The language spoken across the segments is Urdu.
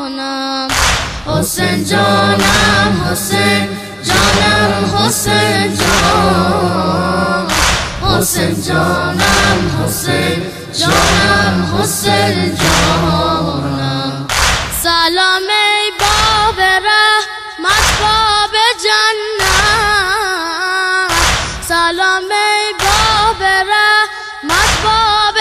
حسین جانم حسین جانم حسین جان حسین جانم حسین جانم حسین جانم سلام ای باب رحمت باب جنت سلام ای باب رحمت باب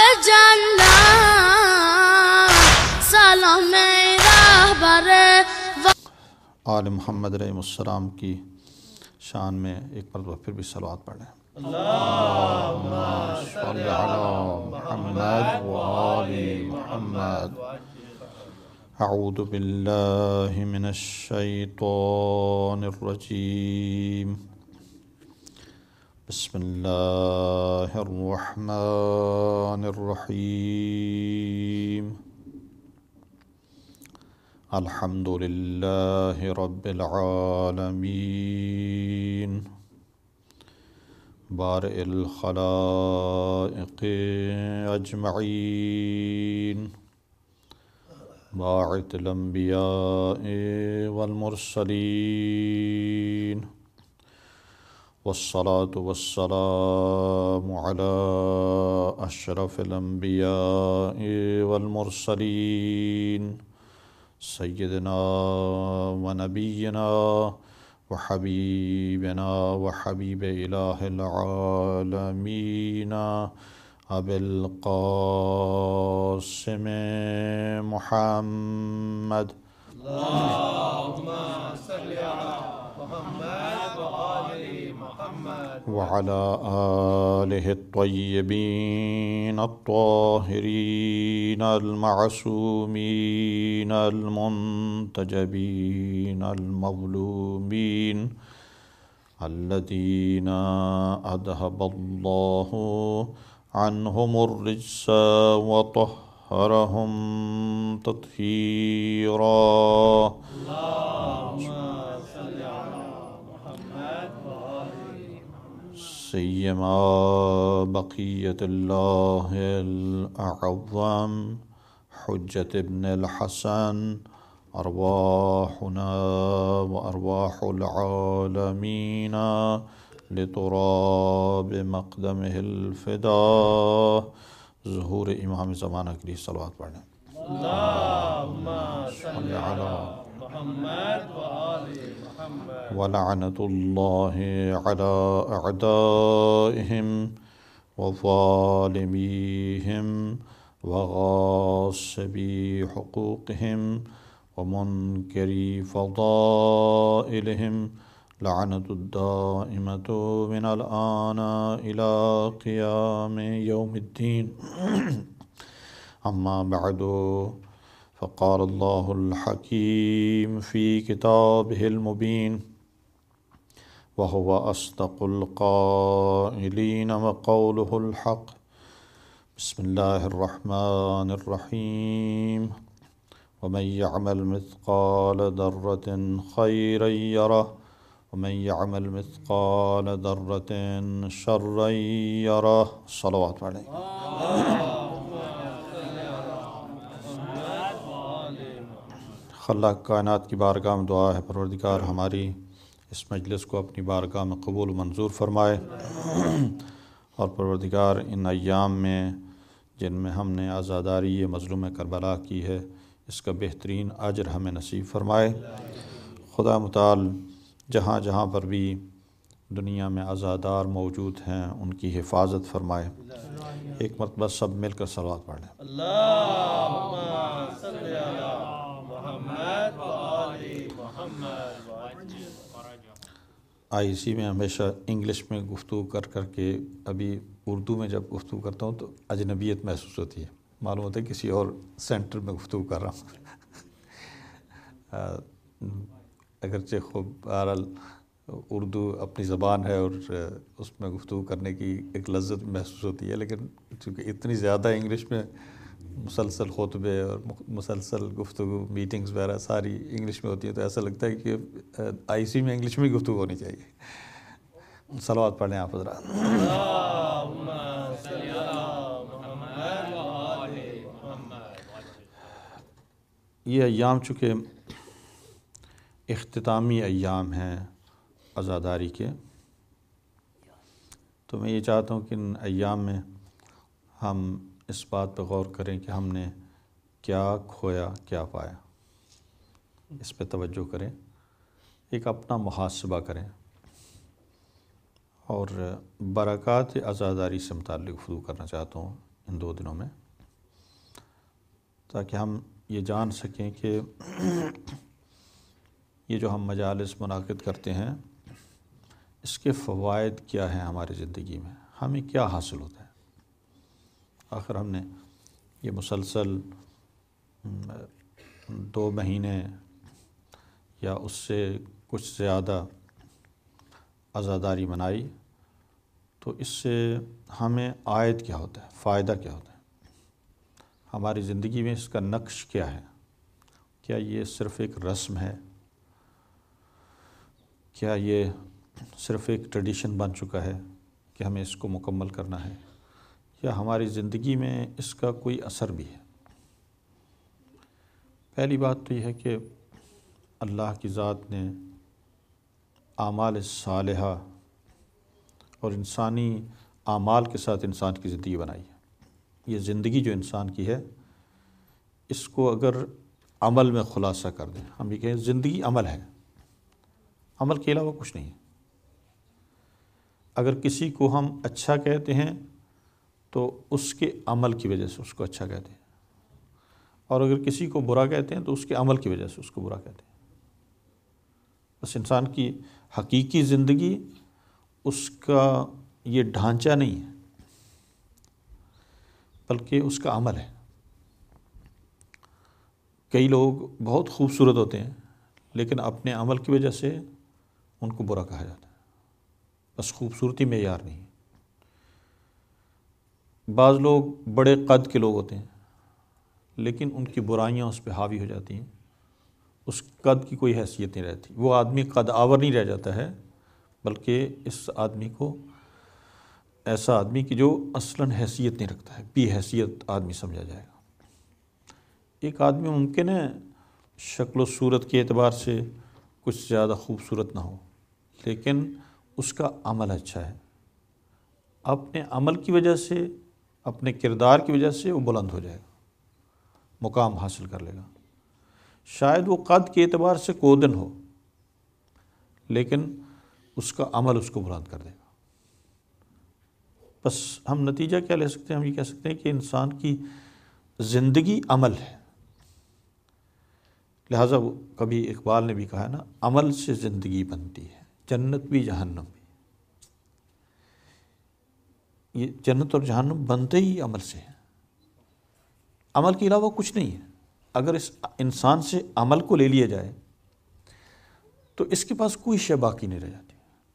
جنت سلام ای رہبر آل محمد علیہ السلام کی شان میں ایک مرتبہ پھر بھی صلوات پڑھ لیں۔ اللہم صلی علی محمد وآل محمد۔ اعوذ باللہ من الشیطان الرجیم، بسم اللہ الرحمن الرحیم۔ الحمد للہ رب العالمین، بارئ الخلائق اجمعین، باعث الانبیاء والمرسلین، والصلاة والسلام علی اشرف الانبیاء والمرسلین، سیدنا و نبینا و حبیبنا و حبیب الہ العالمین ابی القاسم محمد۔ اللہم صلی علی محمد و آل محمد وعلی آلہ الطیبین الطاہرین المعصومین المنتجبین المظلومین الذین اذھب اللہ عنہم الرجس وطہرہم تطہیرا۔ سیما بقیت اللہ الاعظم حجت ابن الحسن، ارواحنا و ارواح العالمین لتراب مقدمہ الفدا۔ ظہور امام زمانہ کے لیے صلوات پڑھیں۔ اللہم صلی علی محمد و آل محمد ولعنۃ اللہ علی اعدائہم وظالمیہم وغاصبی حقوقہم ومنکری فضائلہم، لعنۃ الدائمۃ من الآن الی قیام یوم الدین۔ اما بعد، فقال اللہ الحکیم فی کتابہ المبین، وہو اصدق القائلین وقولہ الحق۔ بسم اللہ الرحمن الرحیم، ومن يعمل مثقال ذرة خيرا يره ومن يعمل مثقال ذرة شرا يره۔ صلوات پڑھیں۔ خلاق کائنات کی بارگاہ میں دعا ہے پروردگار ہماری اس مجلس کو اپنی بارگاہ میں قبول و منظور فرمائے، اور پروردگار ان ایام میں جن میں ہم نے عزاداری مظلوم کربلا کی ہے، اس کا بہترین اجر ہمیں نصیب فرمائے۔ خدا متعال جہاں جہاں پر بھی دنیا میں عزادار موجود ہیں ان کی حفاظت فرمائے۔ ایک مرتبہ سب مل کر صلوات پڑھ لیں۔ اللہم صلی علی محمد و آل محمد۔ آئی سی میں ہمیشہ انگلش میں گفتگو کر کر کے ابھی اردو میں جب گفتگو کرتا ہوں تو اجنبیت محسوس ہوتی ہے، معلوم ہوتا ہے کسی اور سینٹر میں گفتگو کر رہا ہوں۔ اگرچہ خوب بہرحال اردو اپنی زبان ہے اور اس میں گفتگو کرنے کی ایک لذت محسوس ہوتی ہے، لیکن چونکہ اتنی زیادہ انگلش میں مسلسل خطبے اور مسلسل گفتگو میٹنگز وغیرہ ساری انگلش میں ہوتی ہے تو ایسا لگتا ہے کہ آئی سی میں انگلش میں ہی گفتگو ہونی چاہیے۔ صلوات پڑھیں آپ حضرات۔ صلی علی محمد و آل محمد۔ یہ ایام چونکہ اختتامی ایام ہیں عزاداری کے، تو میں یہ چاہتا ہوں کہ ان ایام میں ہم اس بات پہ غور کریں کہ ہم نے کیا کھویا کیا پایا، اس پہ توجہ کریں، ایک اپنا محاسبہ کریں، اور برکات عزاداری سے متعلق گفتگو کرنا چاہتا ہوں ان 2 دنوں میں، تاکہ ہم یہ جان سکیں کہ یہ جو ہم مجالس منعقد کرتے ہیں اس کے فوائد کیا ہیں ہماری زندگی میں، ہمیں کیا حاصل ہوتا ہے۔ آخر ہم نے یہ مسلسل 2 مہینے یا اس سے کچھ زیادہ عزاداری منائی، تو اس سے ہمیں عائد کیا ہوتا ہے، فائدہ کیا ہوتا ہے، ہماری زندگی میں اس کا نقش کیا ہے؟ کیا یہ صرف ایک رسم ہے؟ کیا یہ صرف ایک ٹریڈیشن بن چکا ہے کہ ہمیں اس کو مکمل کرنا ہے، یا ہماری زندگی میں اس کا کوئی اثر بھی ہے؟ پہلی بات تو یہ ہے کہ اللہ کی ذات نے اعمال صالحہ اور انسانی اعمال کے ساتھ انسان کی زندگی بنائی ہے۔ یہ زندگی جو انسان کی ہے، اس کو اگر عمل میں خلاصہ کر دیں، ہم یہ کہیں زندگی عمل ہے، عمل کے علاوہ کچھ نہیں۔ اگر کسی کو ہم اچھا کہتے ہیں تو اس کے عمل کی وجہ سے اس کو اچھا کہتے ہیں، اور اگر کسی کو برا کہتے ہیں تو اس کے عمل کی وجہ سے اس کو برا کہتے ہیں۔ بس انسان کی حقیقی زندگی اس کا یہ ڈھانچہ نہیں ہے، بلکہ اس کا عمل ہے۔ کئی لوگ بہت خوبصورت ہوتے ہیں لیکن اپنے عمل کی وجہ سے ان کو برا کہا جاتا ہے، بس خوبصورتی معیار نہیں ہے۔ بعض لوگ بڑے قد کے لوگ ہوتے ہیں لیکن ان کی برائیاں اس پہ حاوی ہو جاتی ہیں، اس قد کی کوئی حیثیت نہیں رہتی، وہ آدمی قد آور نہیں رہ جاتا ہے، بلکہ اس آدمی کو ایسا آدمی کی جو اصلاً حیثیت نہیں رکھتا ہے، بی حیثیت آدمی سمجھا جائے گا۔ ایک آدمی ممکن ہے شکل و صورت کے اعتبار سے کچھ زیادہ خوبصورت نہ ہو، لیکن اس کا عمل اچھا ہے، اپنے عمل کی وجہ سے، اپنے کردار کی وجہ سے وہ بلند ہو جائے گا، مقام حاصل کر لے گا۔ شاید وہ قد کے اعتبار سے کودن ہو لیکن اس کا عمل اس کو بلند کر دے گا۔ بس ہم نتیجہ کیا لے سکتے ہیں؟ ہم یہ کہہ سکتے ہیں کہ انسان کی زندگی عمل ہے، لہٰذا کبھی اقبال نے بھی کہا ہے نا، عمل سے زندگی بنتی ہے، جنت بھی جہنم بھی۔ یہ جنت اور جہنم بنتے ہی عمل سے ہیں، عمل کے علاوہ کچھ نہیں ہے۔ اگر اس انسان سے عمل کو لے لیا جائے تو اس کے پاس کوئی شے باقی نہیں رہ جاتی،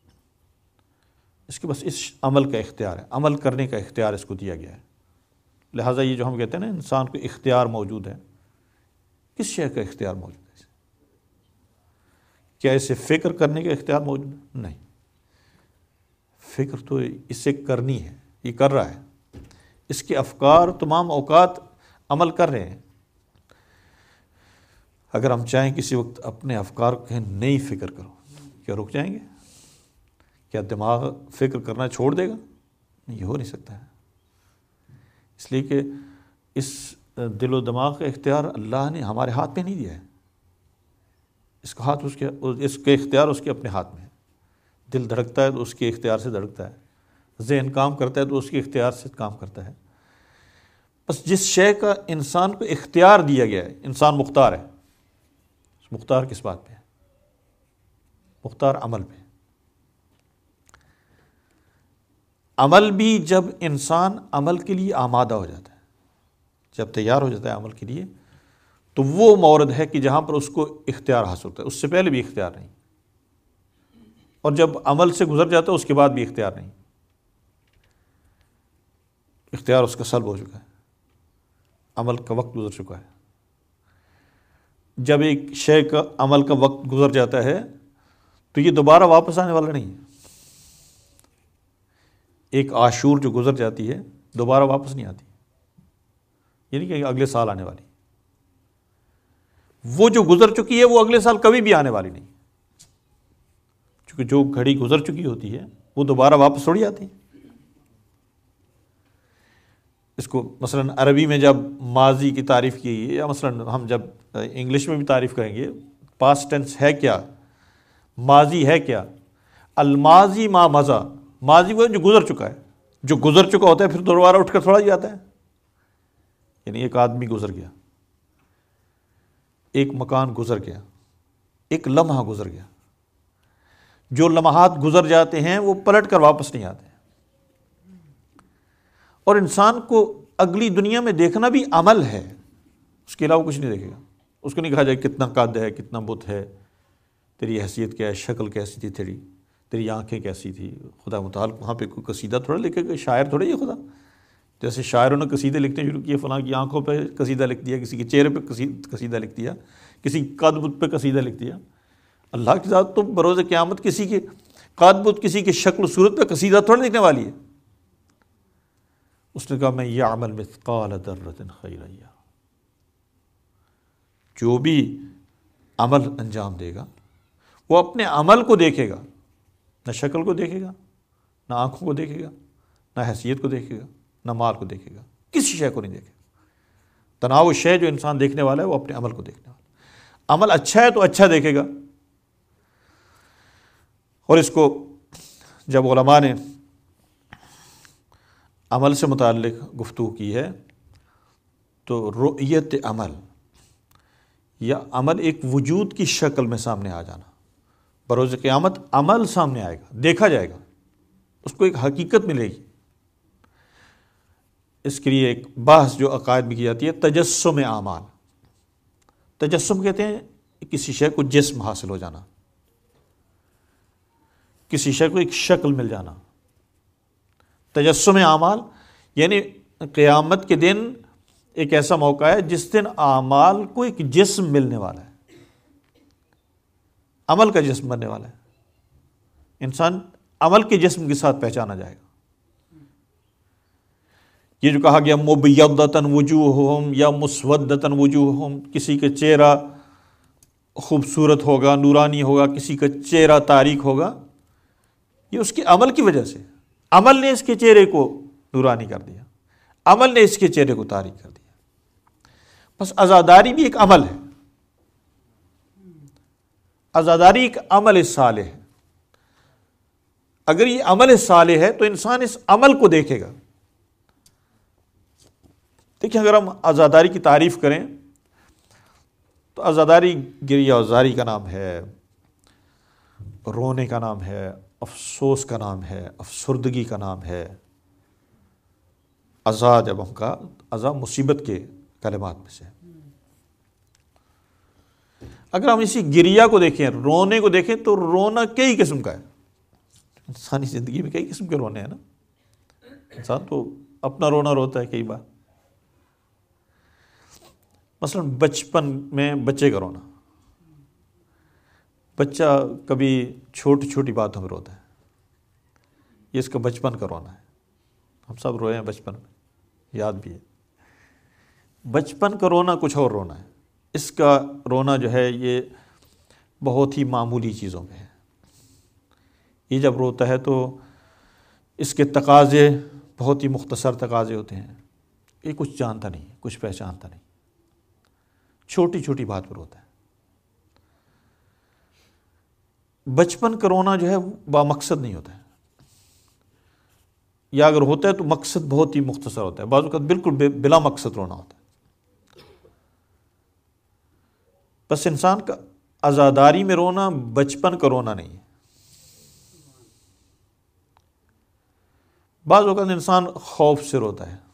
اس کے پاس اس عمل کا اختیار ہے، عمل کرنے کا اختیار اس کو دیا گیا ہے۔ لہٰذا یہ جو ہم کہتے ہیں نا انسان کو اختیار موجود ہے، کس شے کا اختیار موجود ہے؟ کیا اسے فکر کرنے کا اختیار موجود ہے؟ نہیں، فکر تو اسے کرنی ہے، یہ کر رہا ہے، اس کے افکار تمام اوقات عمل کر رہے ہیں۔ اگر ہم چاہیں کسی وقت اپنے افکار کو کہیں نہیں فکر کرو، کیا رک جائیں گے؟ کیا دماغ فکر کرنا چھوڑ دے گا؟ نہیں، یہ ہو نہیں سکتا ہے، اس لیے کہ اس دل و دماغ کا اختیار اللہ نے ہمارے ہاتھ میں نہیں دیا ہے، اس کا ہاتھ اس کے اختیار اس کے اپنے ہاتھ میں ہے۔ دل دھڑکتا ہے تو اس کے اختیار سے دھڑکتا ہے، ذہن کام کرتا ہے تو اس کے اختیار سے کام کرتا ہے۔ بس جس شے کا انسان کو اختیار دیا گیا ہے، انسان مختار ہے۔ مختار کس بات پہ ہے؟ مختار عمل پہ۔ عمل بھی جب انسان عمل کے لیے آمادہ ہو جاتا ہے، جب تیار ہو جاتا ہے عمل کے لیے، تو وہ مورد ہے کہ جہاں پر اس کو اختیار حاصل ہوتا ہے، اس سے پہلے بھی اختیار نہیں، اور جب عمل سے گزر جاتا ہے اس کے بعد بھی اختیار نہیں، اختیار اس کا سلب ہو چکا ہے، عمل کا وقت گزر چکا ہے۔ جب ایک شے کا عمل کا وقت گزر جاتا ہے تو یہ دوبارہ واپس آنے والا نہیں ہے۔ ایک عاشور جو گزر جاتی ہے دوبارہ واپس نہیں آتی، یعنی کہ اگلے سال آنے والی، وہ جو گزر چکی ہے وہ اگلے سال کبھی بھی آنے والی نہیں، چونکہ جو گھڑی گزر چکی ہوتی ہے وہ دوبارہ واپس تھوڑی آتی ہے۔ اس کو مثلا عربی میں جب ماضی کی تعریف کی ہے، یا مثلا ہم جب انگلش میں بھی تعریف کریں گے، پاسٹ ٹینس ہے کیا، ماضی ہے کیا؟ الماضی ما مضی، ماضی وہ جو گزر چکا ہے، جو گزر چکا ہوتا ہے پھر دوبارہ اٹھ کر تھوڑا ہی آتا ہے۔ یعنی ایک آدمی گزر گیا، ایک مکان گزر گیا، ایک لمحہ گزر گیا، جو لمحات گزر جاتے ہیں وہ پلٹ کر واپس نہیں آتے، اور انسان کو اگلی دنیا میں دیکھنا بھی عمل ہے، اس کے علاوہ کچھ نہیں دیکھے گا۔ اس کو نہیں کہا جائے کتنا قد ہے، کتنا بت ہے، تیری حیثیت کیا ہے، شکل کیسی تھی تیری آنکھیں کیسی تھی۔ خدا متعال وہاں پہ کوئی قصیدہ تھوڑا لکھے گا، شاعر تھوڑا یہ خدا، جیسے شاعروں نے قصیدے لکھنے شروع کیے، فلاں کی آنکھوں پہ قصیدہ لکھ دیا، کسی کے چہرے پہ قصیدہ لکھ دیا، کسی قد بت پہ قصیدہ لکھ دیا۔ اللہ کی ذات تو بروز قیامت کسی کے قد بت، کسی کے شکل و صورت پہ قصیدہ تھوڑا لکھنے والی ہے۔ اس نے کہا میں یعمل مثقال ذرۃ خیرا یرہ، جو بھی عمل انجام دے گا وہ اپنے عمل کو دیکھے گا، نہ شکل کو دیکھے گا، نہ آنکھوں کو دیکھے گا، نہ حیثیت کو دیکھے گا، نہ مال کو دیکھے گا، کسی شے کو نہیں دیکھے گا۔ تناؤ شے جو انسان دیکھنے والا ہے وہ اپنے عمل کو دیکھنے والا ہے۔ عمل اچھا ہے تو اچھا دیکھے گا۔ اور اس کو جب علماء نے عمل سے متعلق گفتگو کی ہے تو رؤیت عمل، یا عمل ایک وجود کی شکل میں سامنے آ جانا، بروز قیامت عمل سامنے آئے گا، دیکھا جائے گا، اس کو ایک حقیقت ملے گی۔ اس کے لیے ایک بحث جو عقائد میں کی جاتی ہے، تجسم اعمال۔ تجسم کہتے ہیں کسی شے کو جسم حاصل ہو جانا، کسی شے کو ایک شکل مل جانا۔ تجسم اعمال یعنی قیامت کے دن ایک ایسا موقع ہے جس دن اعمال کو ایک جسم ملنے والا ہے، عمل کا جسم بننے والا ہے، انسان عمل کے جسم کے ساتھ پہچانا جائے گا۔ یہ جو کہا گیا مبیضۃ وجوہہم یا مسودۃ وجوہہم، کسی کا چہرہ خوبصورت ہوگا، نورانی ہوگا، کسی کا چہرہ تاریک ہوگا، یہ اس کے عمل کی وجہ سے، عمل نے اس کے چہرے کو نورانی کر دیا، عمل نے اس کے چہرے کو تاریک کر دیا۔ بس عزاداری بھی ایک عمل ہے، عزاداری ایک عمل صالح ہے۔ اگر یہ عمل صالح ہے تو انسان اس عمل کو دیکھے گا۔ دیکھیں اگر ہم عزاداری کی تعریف کریں تو عزاداری گریہ وزاری کا نام ہے، رونے کا نام ہے، افسوس کا نام ہے، افسردگی کا نام ہے۔ عزا جب ہم کہا، عزا مصیبت کے کلمات میں سے۔ اگر ہم اسی گریہ کو دیکھیں، رونے کو دیکھیں، تو رونا کئی قسم کا ہے۔ انسانی زندگی میں کئی قسم کے رونے ہیں نا، انسان تو اپنا رونا روتا ہے کئی بار۔ مثلا بچپن میں بچے کا رونا، بچہ کبھی چھوٹی چھوٹی باتوں میں روتا ہے، یہ اس کا بچپن کا رونا ہے۔ ہم سب روئے ہیں بچپن میں، یاد بھی ہے۔ بچپن کا رونا کچھ اور رونا ہے، اس کا رونا جو ہے یہ بہت ہی معمولی چیزوں میں ہے۔ یہ جب روتا ہے تو اس کے تقاضے بہت ہی مختصر تقاضے ہوتے ہیں، یہ کچھ جانتا نہیں، کچھ پہچانتا نہیں، چھوٹی چھوٹی بات پر روتا ہے۔ بچپن کا رونا جو ہے با مقصد نہیں ہوتا ہے، یا اگر ہوتا ہے تو مقصد بہت ہی مختصر ہوتا ہے، بعض اوقات بالکل بلا مقصد رونا ہوتا ہے۔ بس انسان کا عزاداری میں رونا بچپن کا رونا نہیں ہے۔ بعض اوقات انسان خوف سے روتا ہے۔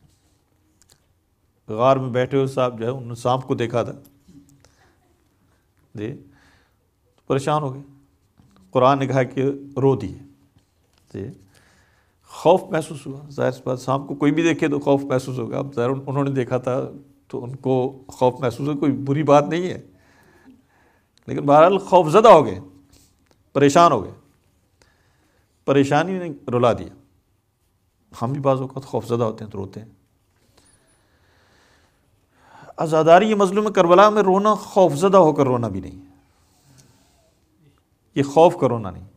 غار میں بیٹھے ہوئے صاحب جو ہے انہوں نے سانپ کو دیکھا تھا جی، پریشان ہو گئے، قرآن نے کہا کہ رو دیے جی، خوف محسوس ہوا۔ ظاہر سی بات، سانپ کو کوئی بھی دیکھے تو خوف محسوس ہوگا۔ اب ظاہر انہوں نے دیکھا تھا تو ان کو خوف محسوس ہو، کوئی بری بات نہیں ہے، لیکن بہرحال خوف زدہ ہو گئے، پریشان ہو گئے، پریشانی نے رلا دیا۔ ہم بھی بعض اوقات خوف زدہ ہوتے ہیں تو روتے ہیں۔ عزاداری یہ مظلوم کربلا میں رونا خوف زدہ ہو کر رونا بھی نہیں ہے، یہ خوف کا رونا نہیں۔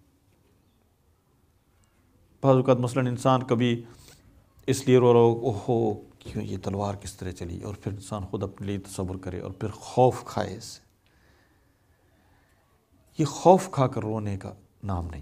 بعض اوقات مثلاً انسان کبھی اس لیے رو رہا ہو اوہو کیوں یہ تلوار کس طرح چلی، اور پھر انسان خود اپنے لیے تصور کرے اور پھر خوف کھائے اس سے، یہ خوف کھا کر رونے کا نام نہیں۔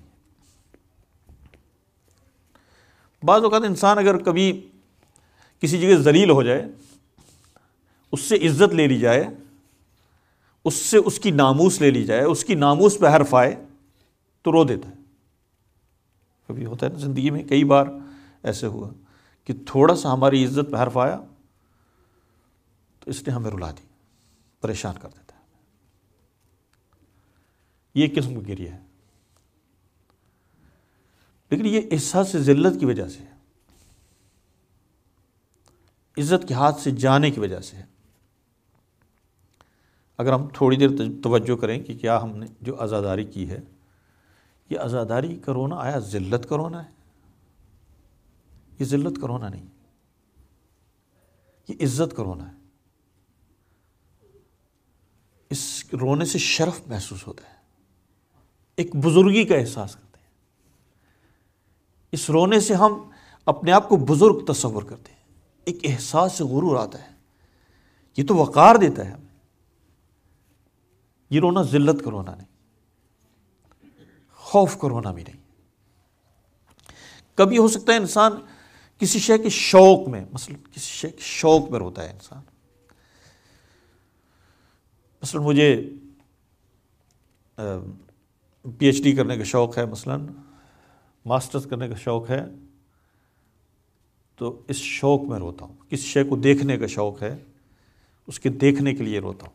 بعض اوقات انسان اگر کبھی کسی جگہ ذلیل ہو جائے، اس سے عزت لے لی جائے، اس سے اس کی ناموس لے لی جائے، اس کی ناموس پہ حرف آئے تو رو دیتا ہے۔ کبھی ہوتا ہے نا زندگی میں، کئی بار ایسے ہوا کہ تھوڑا سا ہماری عزت پہ حرف آیا تو اس نے ہمیں رلا دی، پریشان کر دیتا ہے۔ یہ ایک قسم کی گریہ ہے، لیکن یہ احساس ذلت کی وجہ سے ہے، عزت کے ہاتھ سے جانے کی وجہ سے ہے۔ اگر ہم تھوڑی دیر توجہ کریں کہ کیا ہم نے جو عزاداری کی ہے، یہ عزاداری کا رونا آیا ذلت کا رونا ہے؟ یہ ذلت کا رونا نہیں، یہ عزت کا رونا ہے۔ اس رونے سے شرف محسوس ہوتا ہے، ایک بزرگی کا احساس کرتے ہیں، اس رونے سے ہم اپنے آپ کو بزرگ تصور کرتے ہیں، ایک احساس سے غرور آتا ہے، یہ تو وقار دیتا ہے ہمیں۔ یہ رونا ذلت کا رونا نہیں، خوف کا رونا بھی نہیں۔ کبھی ہو سکتا ہے انسان کسی شے کے شوق میں، مثلا کسی شے کے شوق میں روتا ہے انسان۔ مثلا مجھے پی ایچ ڈی کرنے کا شوق ہے، مثلا ماسٹرز کرنے کا شوق ہے، تو اس شوق میں روتا ہوں۔ کسی شے کو دیکھنے کا شوق ہے، اس کے دیکھنے کے لیے روتا ہوں۔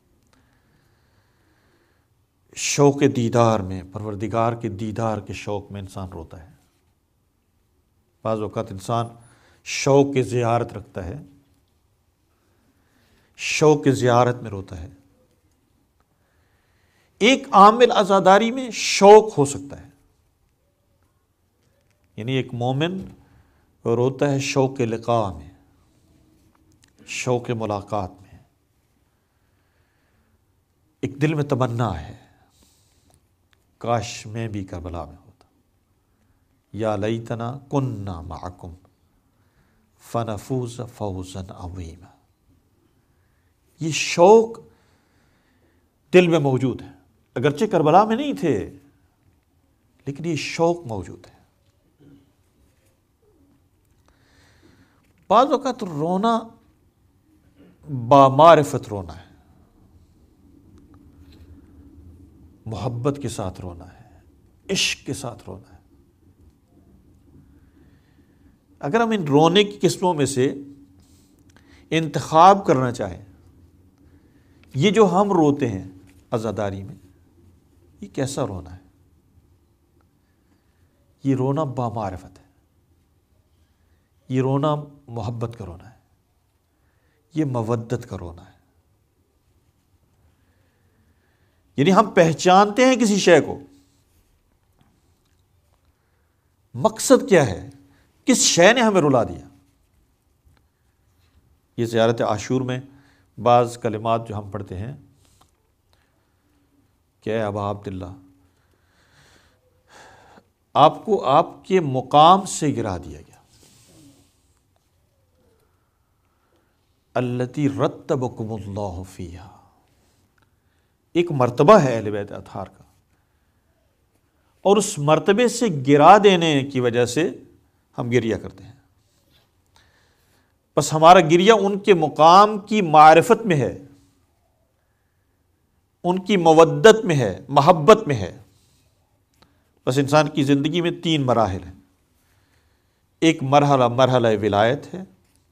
شوق دیدار میں، پروردگار کے دیدار کے شوق میں انسان روتا ہے۔ بعض اوقات انسان شوق کی زیارت رکھتا ہے، شوق کی زیارت میں روتا ہے۔ ایک عامل عزاداری میں شوق ہو سکتا ہے، یعنی ایک مومن روتا ہے شوق لقاء میں، شوق ملاقات میں، ایک دل میں تمنا ہے کاش میں بھی کربلا میں ہوتا، یا لیتنا کننا معکم فنفوز فوزا عظیما۔ یہ شوق دل میں موجود ہے، اگرچہ کربلا میں نہیں تھے لیکن یہ شوق موجود ہے۔ بعض اوقات رونا بامعرفت رونا ہے، محبت کے ساتھ رونا ہے، عشق کے ساتھ رونا ہے۔ اگر ہم ان رونے کی قسموں میں سے انتخاب کرنا چاہیں، یہ جو ہم روتے ہیں عزاداری میں، یہ کیسا رونا ہے؟ یہ رونا بامعرفت ہے، یہ رونا محبت کا رونا ہے، یہ مودت کا رونا ہے۔ یعنی ہم پہچانتے ہیں کسی شے کو، مقصد کیا ہے، کس شے نے ہمیں رلا دیا۔ یہ زیارت عاشور میں بعض کلمات جو ہم پڑھتے ہیں کہ اے ابا عبداللہ، آپ کو آپ کے مقام سے گرا دیا گیا، التی رتبکم اللہ فیہا۔ ایک مرتبہ ہے اہل بیت اطہار کا، اور اس مرتبے سے گرا دینے کی وجہ سے ہم گریہ کرتے ہیں۔ بس ہمارا گریہ ان کے مقام کی معرفت میں ہے، ان کی مودت میں ہے، محبت میں ہے۔ بس انسان کی زندگی میں 3 مراحل ہیں۔ ایک مرحلہ ولایت ہے،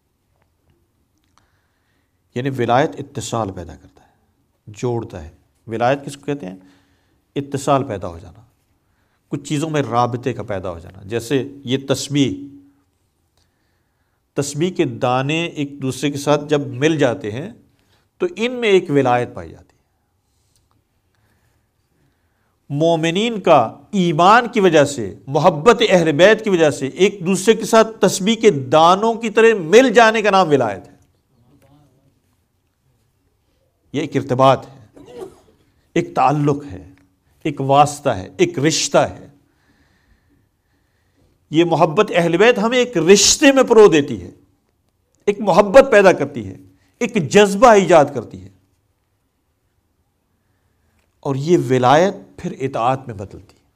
یعنی ولایت اتصال پیدا کرتا ہے، جوڑتا ہے۔ ولایت کس کو کہتے ہیں؟ اتصال پیدا ہو جانا، کچھ چیزوں میں رابطے کا پیدا ہو جانا۔ جیسے یہ تسبیح کے دانے ایک دوسرے کے ساتھ جب مل جاتے ہیں تو ان میں ایک ولایت پائی جاتی ہے۔ مومنین کا ایمان کی وجہ سے، محبت اہل بیت کی وجہ سے ایک دوسرے کے ساتھ تسبیح کے دانوں کی طرح مل جانے کا نام ولایت ہے۔ یہ ایک ارتباط ہے، ایک تعلق ہے، ایک واسطہ ہے، ایک رشتہ ہے۔ یہ محبت اہل بیت ہمیں ایک رشتے میں پرو دیتی ہے، ایک محبت پیدا کرتی ہے، ایک جذبہ ایجاد کرتی ہے، اور یہ ولایت پھر اطاعت میں بدلتی ہے۔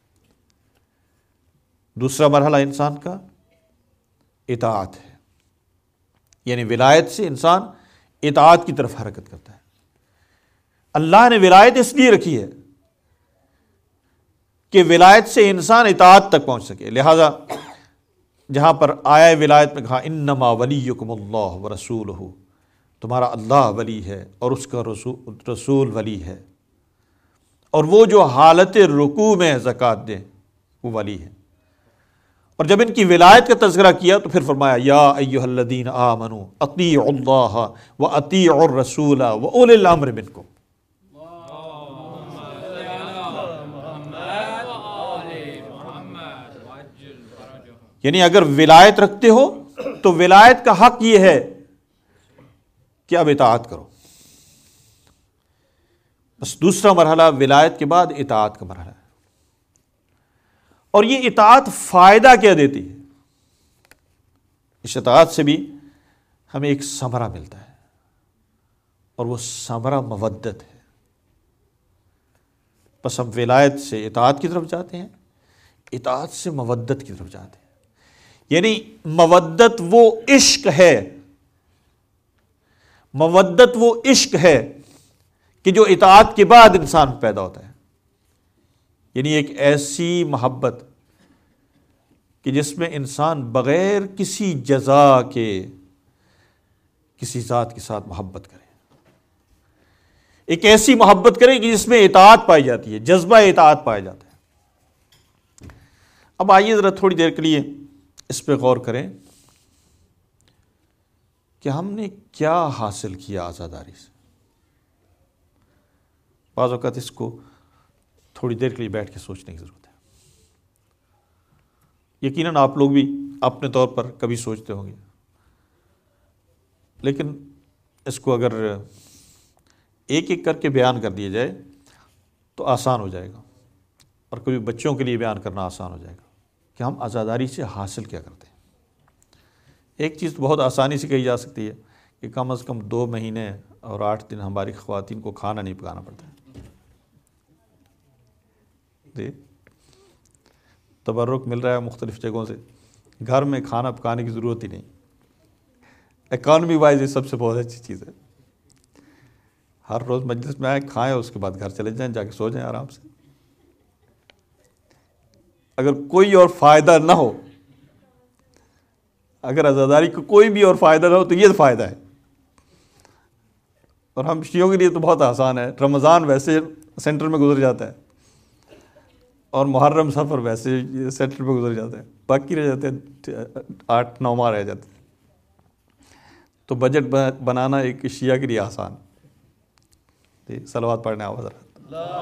دوسرا مرحلہ انسان کا اطاعت ہے، یعنی ولایت سے انسان اطاعت کی طرف حرکت کرتا ہے۔ اللہ نے ولایت اس لیے رکھی ہے کہ ولایت سے انسان اطاعت تک پہنچ سکے، لہذا جہاں پر آیا ولایت میں کہا انما ولیکم اللہ ورسولہ، تمہارا اللہ ولی ہے اور اس کا رسول ولی ہے، اور وہ جو حالت رکوع میں زکوٰۃ دے وہ ولی ہے۔ اور جب ان کی ولایت کا تذکرہ کیا تو پھر فرمایا یا ایھا الذین آمنوا اطیعوا اللہ واطیعوا الرسول واولی الامر منکم۔ یعنی اگر ولایت رکھتے ہو تو ولایت کا حق یہ ہے کہ اب اطاعت کرو۔ بس دوسرا مرحلہ ولایت کے بعد اطاعت کا مرحلہ ہے، اور یہ اطاعت فائدہ کیا دیتی ہے؟ اس اطاعت سے بھی ہمیں ایک ثمرہ ملتا ہے، اور وہ ثمرہ مودت ہے۔ بس ہم ولایت سے اطاعت کی طرف جاتے ہیں، اطاعت سے مودت کی طرف جاتے ہیں، یعنی مودت وہ عشق ہے، مودت وہ عشق ہے کہ جو اطاعت کے بعد انسان پیدا ہوتا ہے، یعنی ایک ایسی محبت کہ جس میں انسان بغیر کسی جزا کے کسی ذات کے ساتھ محبت کرے، ایک ایسی محبت کرے کہ جس میں اطاعت پائی جاتی ہے، جذبہ اطاعت پایا جاتا ہے۔ اب آئیے ذرا تھوڑی دیر کے لیے اس پہ غور کریں کہ ہم نے کیا حاصل کیا آزاداری سے۔ بعض اوقات اس کو تھوڑی دیر کے لیے بیٹھ کے سوچنے کی ضرورت ہے۔ یقیناً آپ لوگ بھی اپنے طور پر کبھی سوچتے ہوں گے، لیکن اس کو اگر ایک ایک کر کے بیان کر دیا جائے تو آسان ہو جائے گا، اور کبھی بچوں کے لیے بیان کرنا آسان ہو جائے گا کہ ہم آزاداری سے حاصل کیا کرتے ہیں۔ ایک چیز تو بہت آسانی سے کہی جا سکتی ہے کہ کم از کم 2 مہینے اور 8 دن ہماری خواتین کو کھانا نہیں پکانا پڑتا ہے۔ تبرک مل رہا ہے مختلف جگہوں سے، گھر میں کھانا پکانے کی ضرورت ہی نہیں۔ اکانومی وائز یہ سب سے بہت اچھی چیز ہے۔ ہر روز مجلس میں آئے، کھائیں، اس کے بعد گھر چلے جائیں، جا کے سو جائیں آرام سے۔ اگر کوئی اور فائدہ نہ ہو، اگر عزاداری کو کوئی بھی اور فائدہ نہ ہو تو یہ فائدہ ہے۔ اور ہم شیعوں کے لیے تو بہت آسان ہے، رمضان ویسے سینٹر میں گزر جاتا ہے، اور محرم سفر ویسے سینٹر میں گزر جاتا ہے، باقی رہ جاتے ہیں 8-9 ماہ رہ جاتے ہیں۔ تو بجٹ بنانا ایک شیعہ کے لیے آسان۔ صلوات پڑھنے آواز رہا۔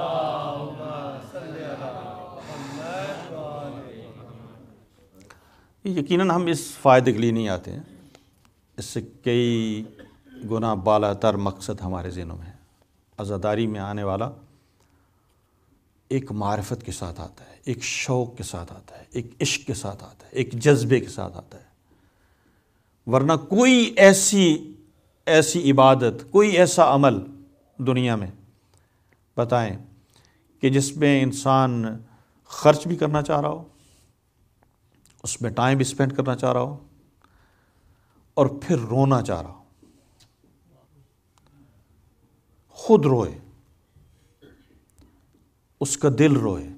یقیناً ہم اس فائدے کے لیے نہیں آتے ہیں، اس سے کئی گنا بالا تر مقصد ہمارے ذہنوں میں ہے۔ عزاداری میں آنے والا ایک معرفت کے ساتھ آتا ہے، ایک شوق کے ساتھ آتا ہے، ایک عشق کے ساتھ آتا ہے، ایک جذبے کے ساتھ آتا ہے، ورنہ کوئی ایسی عبادت، کوئی ایسا عمل دنیا میں بتائیں کہ جس میں انسان خرچ بھی کرنا چاہ رہا ہو، اس میں ٹائم بھی اسپینڈ کرنا چاہ رہا ہو، اور پھر رونا چاہ رہا ہو، خود روئے، اس کا دل روئے۔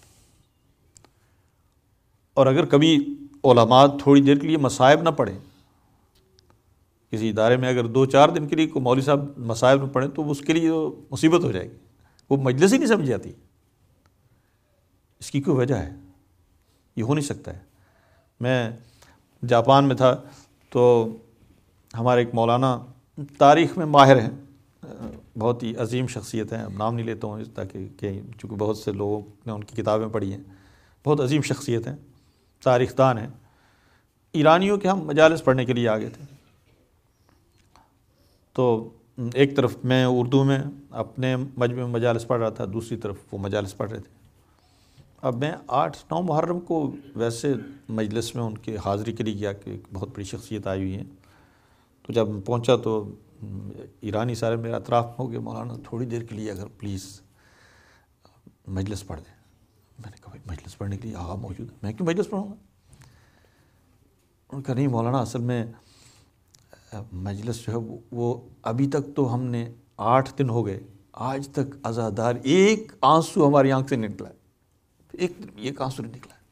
اور اگر کبھی علماء تھوڑی دیر کے لیے مصائب نہ پڑھیں، کسی ادارے میں اگر 2-4 دن کے لیے کوئی مولوی صاحب مصائب نہ پڑھیں تو اس کے لیے مصیبت ہو جائے گی، وہ مجلس ہی نہیں سمجھ جاتی۔ اس کی کوئی وجہ ہے؟ یہ ہو نہیں سکتا ہے۔ میں جاپان میں تھا تو ہمارے ایک مولانا تاریخ میں ماہر ہیں، بہت ہی عظیم شخصیت ہیں، اب نام نہیں لیتا ہوں تاکہ چونکہ بہت سے لوگوں نے ان کی کتابیں پڑھی ہیں، بہت عظیم شخصیت ہیں، تاریخ دان ہیں۔ ایرانیوں کے ہم مجالس پڑھنے کے لیے آ گئے تھے، تو ایک طرف میں اردو میں اپنے مجمع مجالس پڑھ رہا تھا، دوسری طرف وہ مجالس پڑھ رہے تھے. اب میں 8-9 محرم کو ویسے مجلس میں ان کے حاضری کے لیے گیا کہ ایک بہت بڑی شخصیت آئی ہوئی ہیں. تو جب پہنچا تو ایرانی سارے میرا اطراف ہو گئے، مولانا تھوڑی دیر کے لیے اگر پلیز مجلس پڑھ دیں. میں نے کہا بھائی مجلس پڑھنے کے لیے آقا موجود ہے، میں کیوں مجلس پڑھوں گا؟ انہوں نے کہا نہیں مولانا، اصل میں مجلس جو ہے وہ ابھی تک تو ہم نے 8 دن ہو گئے، آج تک عزادار ایک آنسو ہماری آنکھ سے نہیں نکلا ہے، ایک آنسو نہیں نکلا ہے.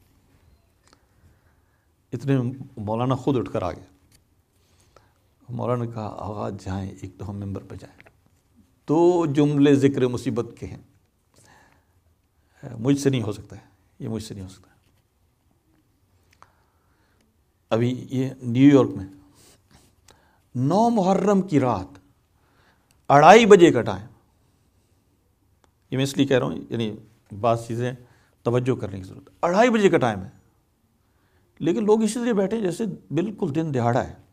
اتنے مولانا خود اٹھ کر آ گئے. مولانا نے کہا آغا جائیں، ایک تو ہم ممبر پہ جائیں، 2 جملے ذکر مصیبت کے ہیں، مجھ سے نہیں ہو سکتا ہے، یہ مجھ سے نہیں ہو سکتا. ابھی یہ نیو یارک میں 9 محرم کی رات 2:30 بجے کا ٹائم، یہ میں اس لیے کہہ رہا ہوں یعنی بعض چیزیں توجہ کرنے کی ضرورت ہے. 2:30 بجے کا ٹائم ہے، لیکن لوگ اسی طرح بیٹھے جیسے بالکل دن دہاڑا ہے،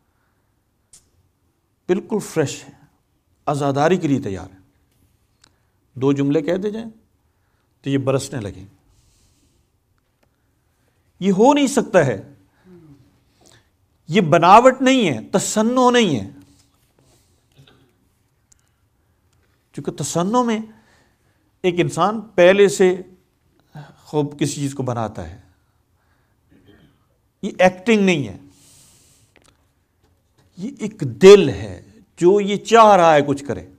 بالکل فریش ہے، عزاداری کے لیے تیار ہے. 2 جملے کہہ دے جائیں تو یہ برسنے لگیں. یہ ہو نہیں سکتا ہے، یہ بناوٹ نہیں ہے، تصنع نہیں ہے. چونکہ تصنع میں ایک انسان پہلے سے خوب کسی چیز کو بناتا ہے، یہ ایکٹنگ نہیں ہے، یہ ایک دل ہے جو یہ چاہ رہا ہے کچھ کرے.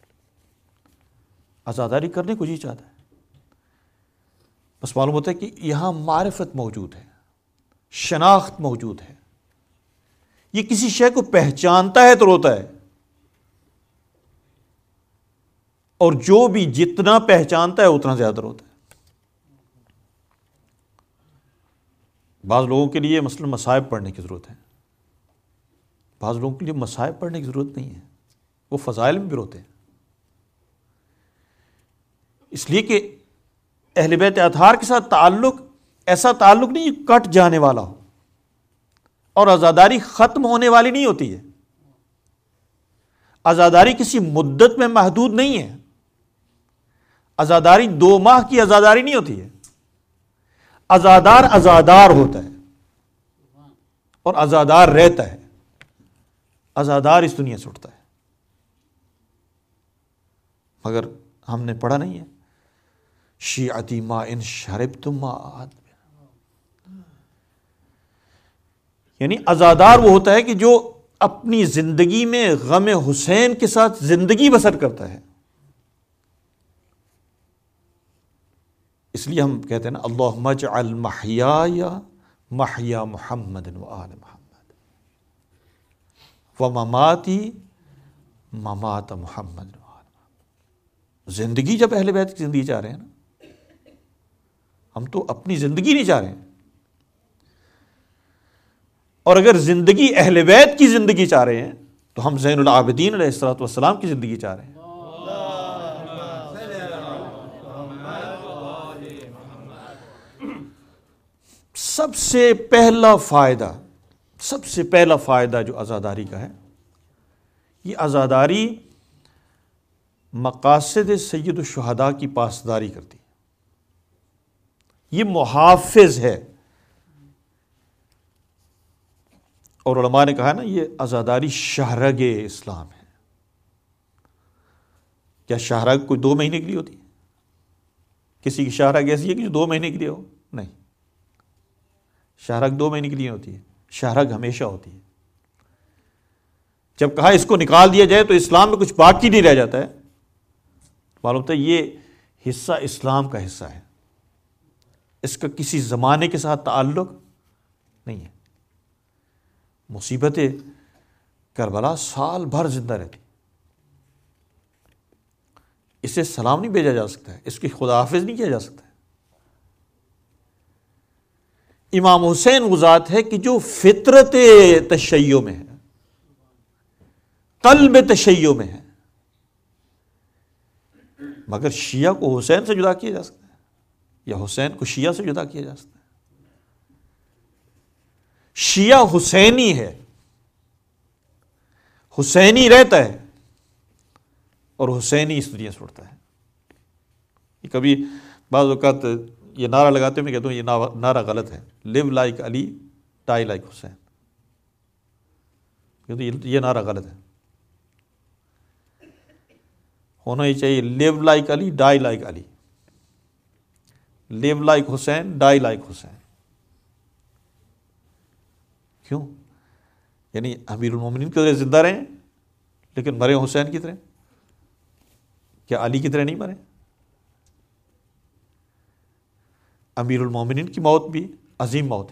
عزاداری کرنے کو یہ چاہتا ہے، بس معلوم ہوتا ہے کہ یہاں معرفت موجود ہے، شناخت موجود ہے. یہ کسی شے کو پہچانتا ہے تو روتا ہے، اور جو بھی جتنا پہچانتا ہے اتنا زیادہ روتا ہے. بعض لوگوں کے لیے مثلا مصائب پڑھنے کی ضرورت ہے، بعض لوگوں کے لیے مصائب پڑھنے کی ضرورت نہیں ہے، وہ فضائل میں بھی روتے ہیں. اس لیے کہ اہل بیت اطہار کے ساتھ تعلق ایسا تعلق نہیں کٹ جانے والا ہو، اور عزاداری ختم ہونے والی نہیں ہوتی ہے. عزاداری کسی مدت میں محدود نہیں ہے. عزاداری 2 ماہ کی عزاداری نہیں ہوتی ہے. عزادار عزادار ہوتا ہے اور عزادار رہتا ہے. عزادار اس دنیا سے اٹھتا ہے. مگر ہم نے پڑھا نہیں ہے شیعتی ما ان شربتم ما آت، یعنی عزادار وہ ہوتا ہے کہ جو اپنی زندگی میں غم حسین کے ساتھ زندگی بسر کرتا ہے. اس لیے ہم کہتے ہیں نا اللہم اجعل محیایا محیا محمد و آل محمد و مماتی ممات محمد و آل محمد. زندگی جب اہل بیت کی زندگی چاہ رہے ہیں نا، ہم تو اپنی زندگی نہیں چاہ رہے ہیں، اور اگر زندگی اہل بیت کی زندگی چاہ رہے ہیں تو ہم زین العابدین علیہ الصلوۃ والسلام کی زندگی چاہ رہے ہیں. سب سے پہلا فائدہ جو عزاداری کا ہے، یہ عزاداری مقاصد سید الشہداء کی پاسداری کرتی ہے. یہ محافظ ہے. اور علماء نے کہا نا یہ عزاداری شہرگ اسلام ہے. کیا شہرگ کوئی 2 مہینے کے لیے ہوتی ہے؟ کسی کی شہرگ ایسی ہے کہ جو 2 مہینے کے لیے ہو؟ نہیں، شہرگ 2 مہینے کے لیے ہوتی ہے، شہرگ ہمیشہ ہوتی ہے. جب کہا اس کو نکال دیا جائے تو اسلام میں کچھ باقی نہیں رہ جاتا ہے. معلوم ہوتا ہے یہ حصہ اسلام کا حصہ ہے، اس کا کسی زمانے کے ساتھ تعلق نہیں ہے. مصیبت کربلا سال بھر زندہ رہتی، اسے سلام نہیں بھیجا جا سکتا ہے، اس کی خداحافظ نہیں کیا جا سکتا ہے. امام حسین وہ ذات ہے کہ جو فطرت تشیع میں ہے، قلب تشیع میں ہے. مگر شیعہ کو حسین سے جدا کیا جا سکتا ہے، یا حسین کو شیعہ سے جدا کیا جا سکتا ہے؟ شیعہ حسینی ہے، حسینی رہتا ہے، اور حسین ہی اس دنیا سے اٹھتا ہے. یہ کبھی بعض اوقات یہ نعرہ لگاتے میں کہتا ہوں یہ نعرہ غلط ہے. Live like Ali die like Hussain. یہ نعرہ غلط ہے. ہونا ہی چاہیے live like Ali die like Ali. Live like Hussain die like Hussain. کیوں؟ یعنی امیر المومنین کی طرح زندہ رہیں لیکن مرے حسین کی طرح. کیا علی کی طرح نہیں مرے؟ امیر المومنین کی موت بھی عظیم موت ہے.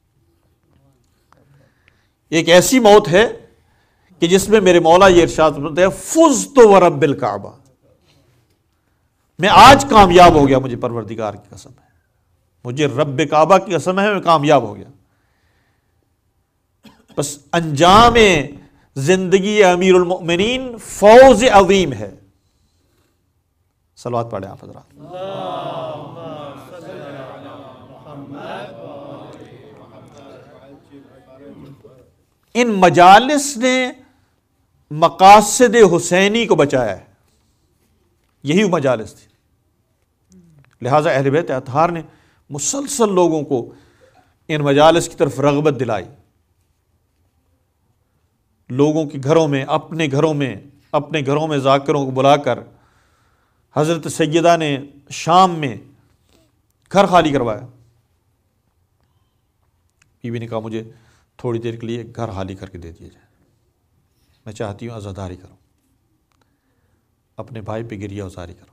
ایک ایسی موت ہے کہ جس میں میرے مولا یہ ارشاد فرماتے ہیں فزت ورب الکعبہ، میں آج کامیاب ہو گیا، مجھے پروردگار کی قسم ہے، مجھے رب کعبہ کی قسم ہے، میں کامیاب ہو گیا. بس انجام زندگی امیر المؤمنین فوز عظیم ہے. صلوات پڑھیں آپ حضرات. ان مجالس نے مقاصد حسینی کو بچایا ہے. یہی وہ مجالس تھی. لہٰذا اہل بیت اطہار نے مسلسل لوگوں کو ان مجالس کی طرف رغبت دلائی. لوگوں کے گھروں میں اپنے گھروں میں ذاکروں کو بلا کر حضرت سیدہ نے شام میں گھر خالی کروایا. بیوی نے کہا مجھے تھوڑی دیر کے لیے گھر خالی کر کے دے دیا جائے، میں چاہتی ہوں عزاداری کروں، اپنے بھائی پہ گریہ ازاری کروں.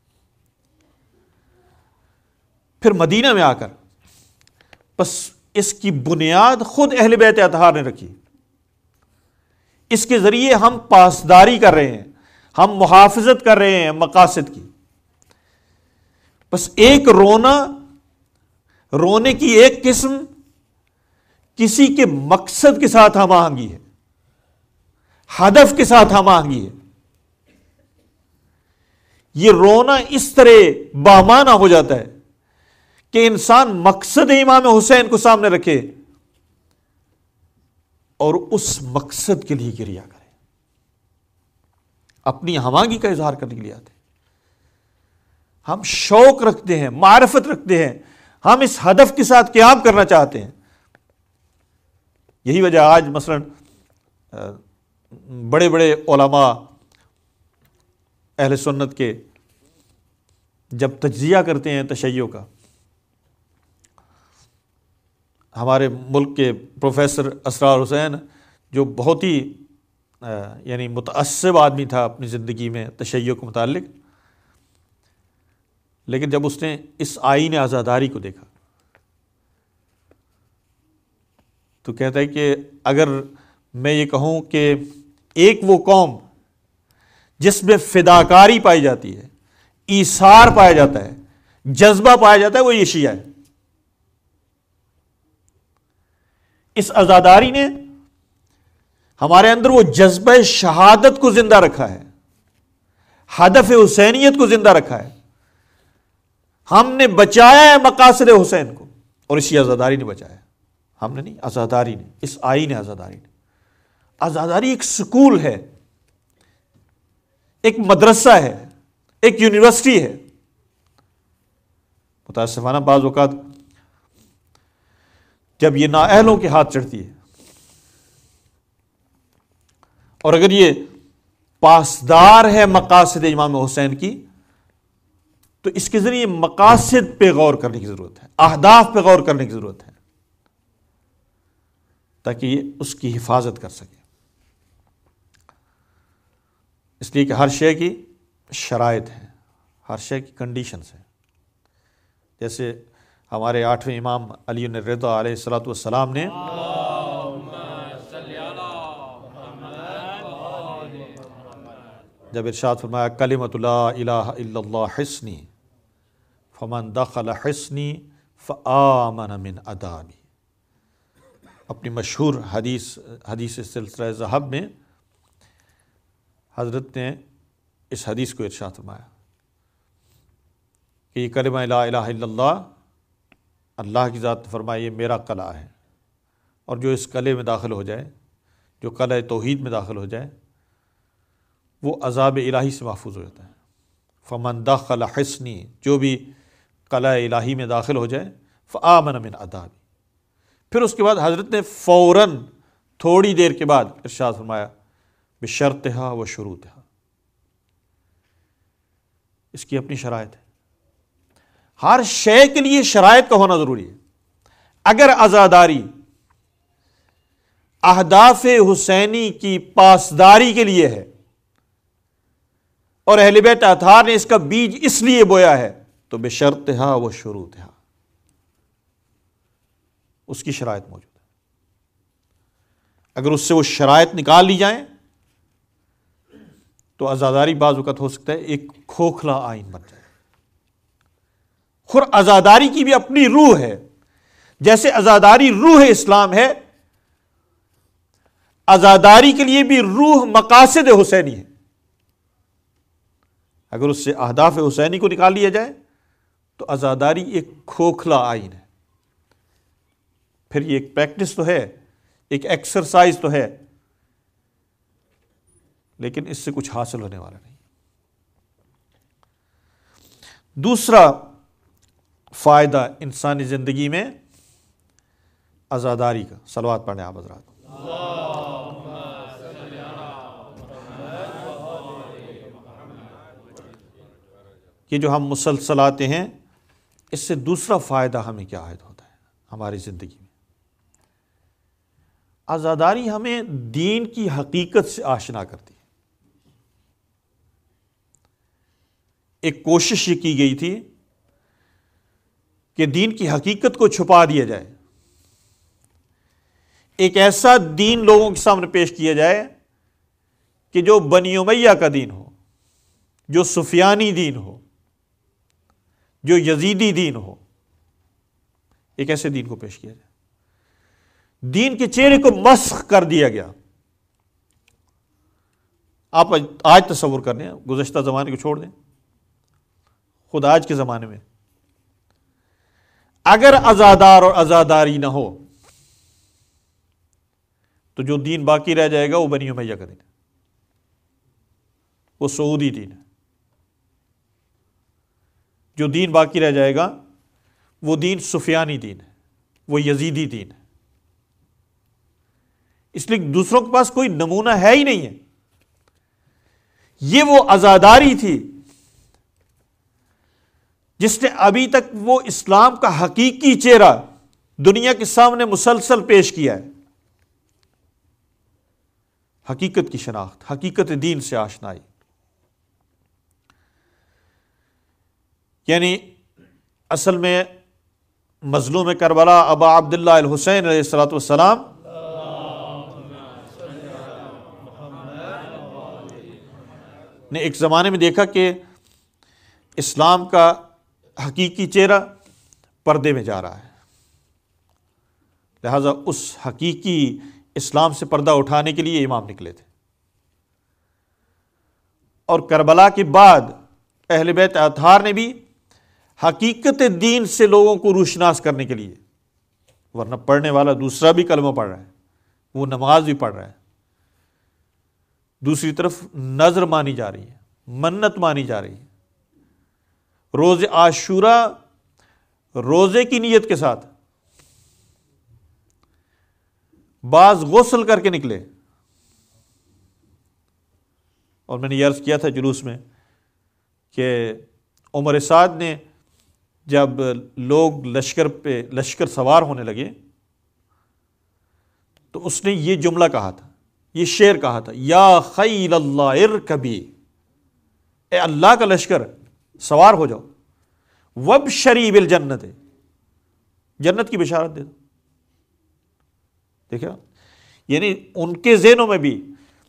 پھر مدینہ میں آ کر بس اس کی بنیاد خود اہل بیت اطہار نے رکھی. اس کے ذریعے ہم پاسداری کر رہے ہیں، ہم محافظت کر رہے ہیں مقاصد کی. بس ایک رونے کی ایک قسم کسی کے مقصد کے ساتھ ہم آہنگی ہے، ہدف کے ساتھ ہم آہنگی ہے. یہ رونا اس طرح بامانہ ہو جاتا ہے کہ انسان مقصد امام حسین کو سامنے رکھے اور اس مقصد کے لیے گریہ کرے، اپنی ہمانگی کا اظہار کرنے کے لیے آتے ہیں. ہم شوق رکھتے ہیں، معرفت رکھتے ہیں، ہم اس ہدف کے ساتھ قیام کرنا چاہتے ہیں. یہی وجہ آج مثلا بڑے بڑے علماء اہل سنت کے جب تجزیہ کرتے ہیں تشیع کا، ہمارے ملک کے پروفیسر اسرار حسین جو بہت ہی یعنی متعصب آدمی تھا اپنی زندگی میں تشیع کے متعلق، لیکن جب اس نے اس آئین عزاداری کو دیکھا تو کہتا ہے کہ اگر میں یہ کہوں کہ ایک وہ قوم جس میں فداکاری پائی جاتی ہے، ایثار پایا جاتا ہے، جذبہ پایا جاتا ہے، وہ یہ شیعہ ہے. اس عزاداری نے ہمارے اندر وہ جذبہ شہادت کو زندہ رکھا ہے، ہدف حسینیت کو زندہ رکھا ہے. ہم نے بچایا ہے مقاصد حسین کو، اور اسی عزاداری نے بچایا. ہم نے نہیں، عزاداری نے، اس آئین عزاداری نے. عزاداری ایک سکول ہے، ایک مدرسہ ہے، ایک یونیورسٹی ہے. متاسفانہ بعض اوقات جب یہ نااہلوں کے ہاتھ چڑھتی ہے اور اگر یہ پاسدار ہے مقاصد امام حسین کی، تو اس کے ذریعے مقاصد پہ غور کرنے کی ضرورت ہے، اہداف پہ غور کرنے کی ضرورت ہے تاکہ یہ اس کی حفاظت کر سکے. اس لیے کہ ہر شے کی شرائط ہیں، ہر شے کی کنڈیشنز ہیں. جیسے ہمارے 8ویں امام علی الرضا علیہ الصلوۃ والسلام نے جب ارشاد فرمایا کلمۃ لا الہ الا اللہ حصنی فمن دخل حصنی فآمن من عذابی، اپنی مشہور حدیث سلسلہ ذہب میں حضرت نے اس حدیث کو ارشاد فرمایا کہ یہ کلمہ لا الہ الا اللہ، اللہ کی ذات فرمایا یہ میرا قلعہ ہے، اور جو اس قلعے میں داخل ہو جائے، جو قلعہ توحید میں داخل ہو جائے، وہ عذاب الہی سے محفوظ ہو جاتا ہے۔ فمن دخل حصنی، جو بھی قلعہ الہی میں داخل ہو جائے، فآمن من عذابی۔ پھر اس کے بعد حضرت نے فوراً تھوڑی دیر کے بعد ارشاد فرمایا بشرطہا و شروطہا، اس کی اپنی شرائط ہے۔ ہر شے کے لیے شرائط کا ہونا ضروری ہے۔ اگر عزاداری اہداف حسینی کی پاسداری کے لیے ہے اور اہل بیت اطہار نے اس کا بیج اس لیے بویا ہے تو بشرطہا و شروطہا، اس کی شرائط موجود ہے۔ اگر اس سے وہ شرائط نکال لی جائیں تو عزاداری بعض اوقات ہو سکتا ہے ایک کھوکھلا آئین بن جائے۔ خود عزاداری کی بھی اپنی روح ہے، جیسے عزاداری روح اسلام ہے، عزاداری کے لیے بھی روح مقاصد حسینی ہے۔ اگر اس سے اہداف حسینی کو نکال لیا جائے تو عزاداری ایک کھوکھلا آئین ہے، پھر یہ ایک پریکٹس تو ہے، ایک ایکسرسائز تو ہے، لیکن اس سے کچھ حاصل ہونے والا نہیں۔ دوسرا فائدہ انسانی زندگی میں عزاداری کا، صلوات پڑھیں آپ حضرات۔ یہ جو ہم مسلسل آتے ہیں، اس سے دوسرا فائدہ ہمیں کیا عائد ہوتا ہے ہماری زندگی میں؟ عزاداری ہمیں دین کی حقیقت سے آشنا کرتی ہے۔ ایک کوشش یہ کی گئی تھی کہ دین کی حقیقت کو چھپا دیا جائے، ایک ایسا دین لوگوں کے سامنے پیش کیا جائے کہ جو بنی امیہ کا دین ہو، جو سفیانی دین ہو، جو یزیدی دین ہو، ایک ایسے دین کو پیش کیا جائے۔ دین کے چہرے کو مسخ کر دیا گیا۔ آپ آج تصور کرنے ہیں، گزشتہ زمانے کو چھوڑ دیں، خود آج کے زمانے میں اگر عزادار اور عزاداری نہ ہو تو جو دین باقی رہ جائے گا وہ بنی امیہ کا دین ہے، وہ سعودی دین ہے۔ جو دین باقی رہ جائے گا وہ دین سفیانی دین ہے، وہ یزیدی دین ہے۔ اس لیے دوسروں کے پاس کوئی نمونہ ہے ہی نہیں ہے۔ یہ وہ عزاداری تھی جس نے ابھی تک وہ اسلام کا حقیقی چہرہ دنیا کے سامنے مسلسل پیش کیا ہے۔ حقیقت کی شناخت، حقیقت دین سے آشنائی، یعنی اصل میں مظلوم کربلا ابا عبداللہ الحسین علیہ الصلوۃ والسلام نے ایک زمانے میں دیکھا کہ اسلام کا حقیقی چہرہ پردے میں جا رہا ہے، لہذا اس حقیقی اسلام سے پردہ اٹھانے کے لیے امام نکلے تھے۔ اور کربلا کے بعد اہل بیت اطہار نے بھی حقیقت دین سے لوگوں کو روشناس کرنے کے لیے، ورنہ پڑھنے والا دوسرا بھی کلمہ پڑھ رہا ہے، وہ نماز بھی پڑھ رہا ہے، دوسری طرف نظر مانی جا رہی ہے، منت مانی جا رہی ہے، روز عاشوراء روزے کی نیت کے ساتھ بعض غسل کر کے نکلے۔ اور میں نے یہ عرض کیا تھا جلوس میں کہ عمر سعد نے جب لوگ لشکر سوار ہونے لگے تو اس نے یہ جملہ کہا تھا، یہ شعر کہا تھا، یا خیل اللہ ارکبی، اے اللہ کا لشکر سوار ہو جاؤ، وابشری بالجنت، جنت کی بشارت دے دو۔ دیکھا، یعنی ان کے ذہنوں میں بھی،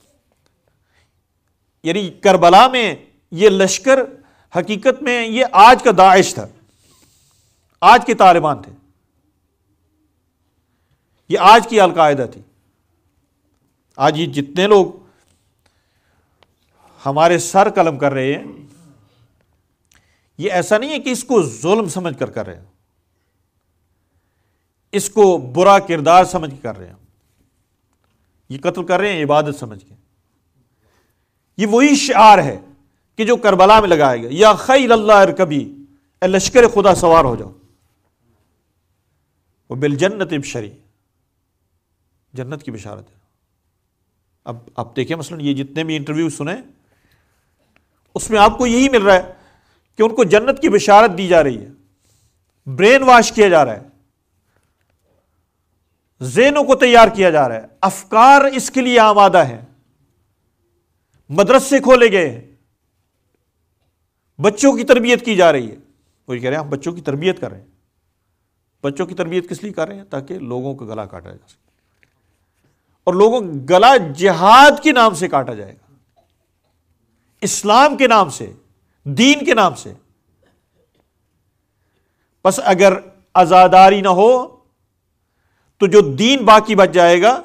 یعنی کربلا میں یہ لشکر حقیقت میں یہ آج کا داعش تھا، آج کے طالبان تھے، یہ آج کی القاعدہ تھی۔ آج یہ جتنے لوگ ہمارے سر قلم کر رہے ہیں، یہ ایسا نہیں ہے کہ اس کو ظلم سمجھ کر رہے ہیں، اس کو برا کردار سمجھ کے کر رہے ہیں، یہ قتل کر رہے ہیں عبادت سمجھ کے، یہ وہی شعار ہے کہ جو کربلا میں لگایا گیا، یا خیل اللہ ارکبی، اے لشکر خدا سوار ہو جاؤ، وبالجنت ابشری، جنت کی بشارت ہے۔ اب آپ دیکھیں مثلا یہ جتنے بھی انٹرویو سنیں اس میں آپ کو یہی مل رہا ہے کہ ان کو جنت کی بشارت دی جا رہی ہے، برین واش کیا جا رہا ہے، ذہنوں کو تیار کیا جا رہا ہے، افکار اس کے لیے آمادہ ہیں، مدرسے کھولے گئے ہیں، بچوں کی تربیت کی جا رہی ہے۔ وہ یہ کہہ رہے ہیں ہم بچوں کی تربیت کر رہے ہیں۔ بچوں کی تربیت کس لیے کر رہے ہیں؟ تاکہ لوگوں کا گلا کاٹا جا سکے، اور لوگوں کا گلا جہاد کے نام سے کاٹا جائے گا، اسلام کے نام سے، دین کے نام سے۔ بس اگر عزاداری نہ ہو تو جو دین باقی بچ جائے گا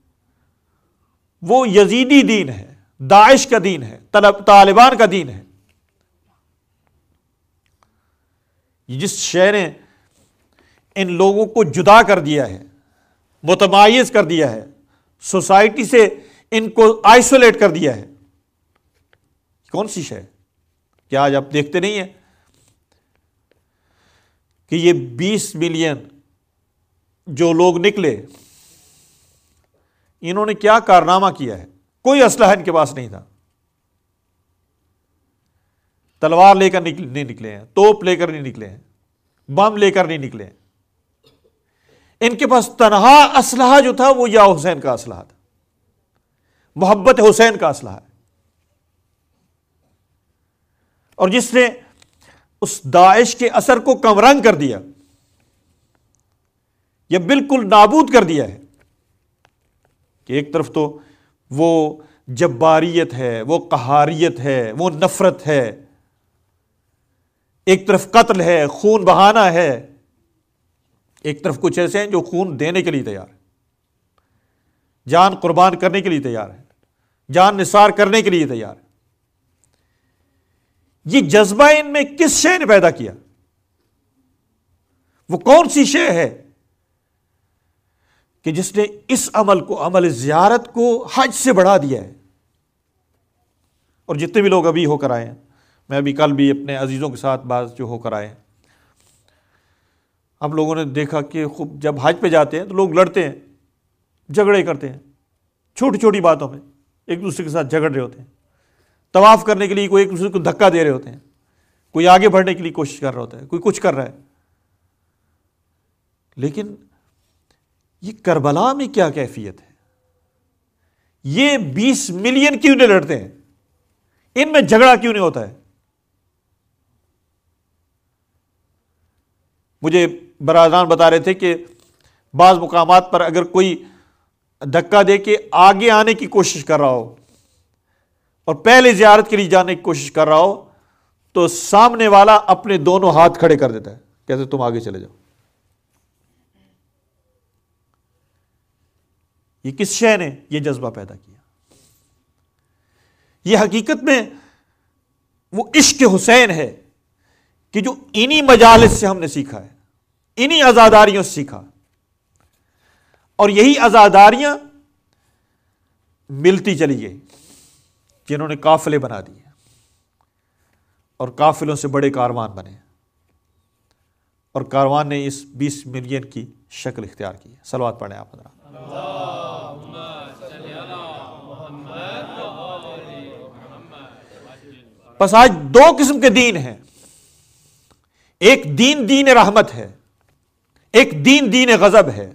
وہ یزیدی دین ہے، داعش کا دین ہے، طالبان کا دین ہے۔ جس شے نے ان لوگوں کو جدا کر دیا ہے، متمایز کر دیا ہے، سوسائٹی سے ان کو آئسولیٹ کر دیا ہے، کون سی شے؟ کیا آج آپ دیکھتے نہیں ہیں کہ یہ 20 ملین جو لوگ نکلے، انہوں نے کیا کارنامہ کیا ہے؟ کوئی اسلحہ ان کے پاس نہیں تھا، تلوار لے کر نہیں نکلے ہیں، توپ لے کر نہیں نکلے ہیں، بم لے کر نہیں نکلے ہیں۔ ان کے پاس تنہا اسلحہ جو تھا وہ یا حسین کا اسلحہ تھا، محبت حسین کا اسلحہ ہے۔ اور جس نے اس داعش کے اثر کو کمرنگ کر دیا یا بالکل نابود کر دیا ہے، کہ ایک طرف تو وہ جباریت ہے، وہ قہاریت ہے، وہ نفرت ہے، ایک طرف قتل ہے، خون بہانا ہے، ایک طرف کچھ ایسے ہیں جو خون دینے کے لیے تیار ہے، جان قربان کرنے کے لیے تیار ہے، جان نثار کرنے کے لیے تیار ہے۔ یہ جذبہ ان میں کس شے نے پیدا کیا؟ وہ کون سی شے ہے کہ جس نے اس عمل کو، عمل زیارت کو حج سے بڑھا دیا ہے؟ اور جتنے بھی لوگ ابھی ہو کر آئے ہیں، میں ابھی کل بھی اپنے عزیزوں کے ساتھ بعض جو ہو کر آئے ہیں، ہم لوگوں نے دیکھا کہ خوب جب حج پہ جاتے ہیں تو لوگ لڑتے ہیں، جھگڑے کرتے ہیں، چھوٹی چھوٹی باتوں میں ایک دوسرے کے ساتھ جھگڑ رہے ہوتے ہیں، طواف کرنے کے لیے کوئی ایک دوسرے کو دھکا دے رہے ہوتے ہیں، کوئی آگے بڑھنے کے لیے کوشش کر رہا ہوتا ہے، کوئی کچھ کر رہا ہے۔ لیکن یہ کربلا میں کیا کیفیت ہے؟ یہ 20 ملین کیوں نہیں لڑتے ہیں؟ ان میں جھگڑا کیوں نہیں ہوتا ہے؟ مجھے برادران بتا رہے تھے کہ بعض مقامات پر اگر کوئی دھکا دے کے آگے آنے کی کوشش کر رہا ہو اور پہلے زیارت کے لیے جانے کی کوشش کر رہا ہو تو سامنے والا اپنے دونوں ہاتھ کھڑے کر دیتا ہے، کہتے تم آگے چلے جاؤ۔ یہ کس شے نے یہ جذبہ پیدا کیا؟ یہ حقیقت میں وہ عشق حسین ہے کہ جو انہی مجالس سے ہم نے سیکھا ہے، انہی عزاداریوں سے سیکھا، اور یہی عزاداریاں ملتی چلی گئی، جنہوں نے قافلے بنا دیے اور قافلوں سے بڑے کاروان بنے، اور کاروان نے اس 20 ملین کی شکل اختیار کی ہے۔ صلوات پڑھیں آپ حضرات۔ بس آج دو قسم کے دین ہیں، ایک دین دین رحمت ہے، ایک دین دین غضب ہے،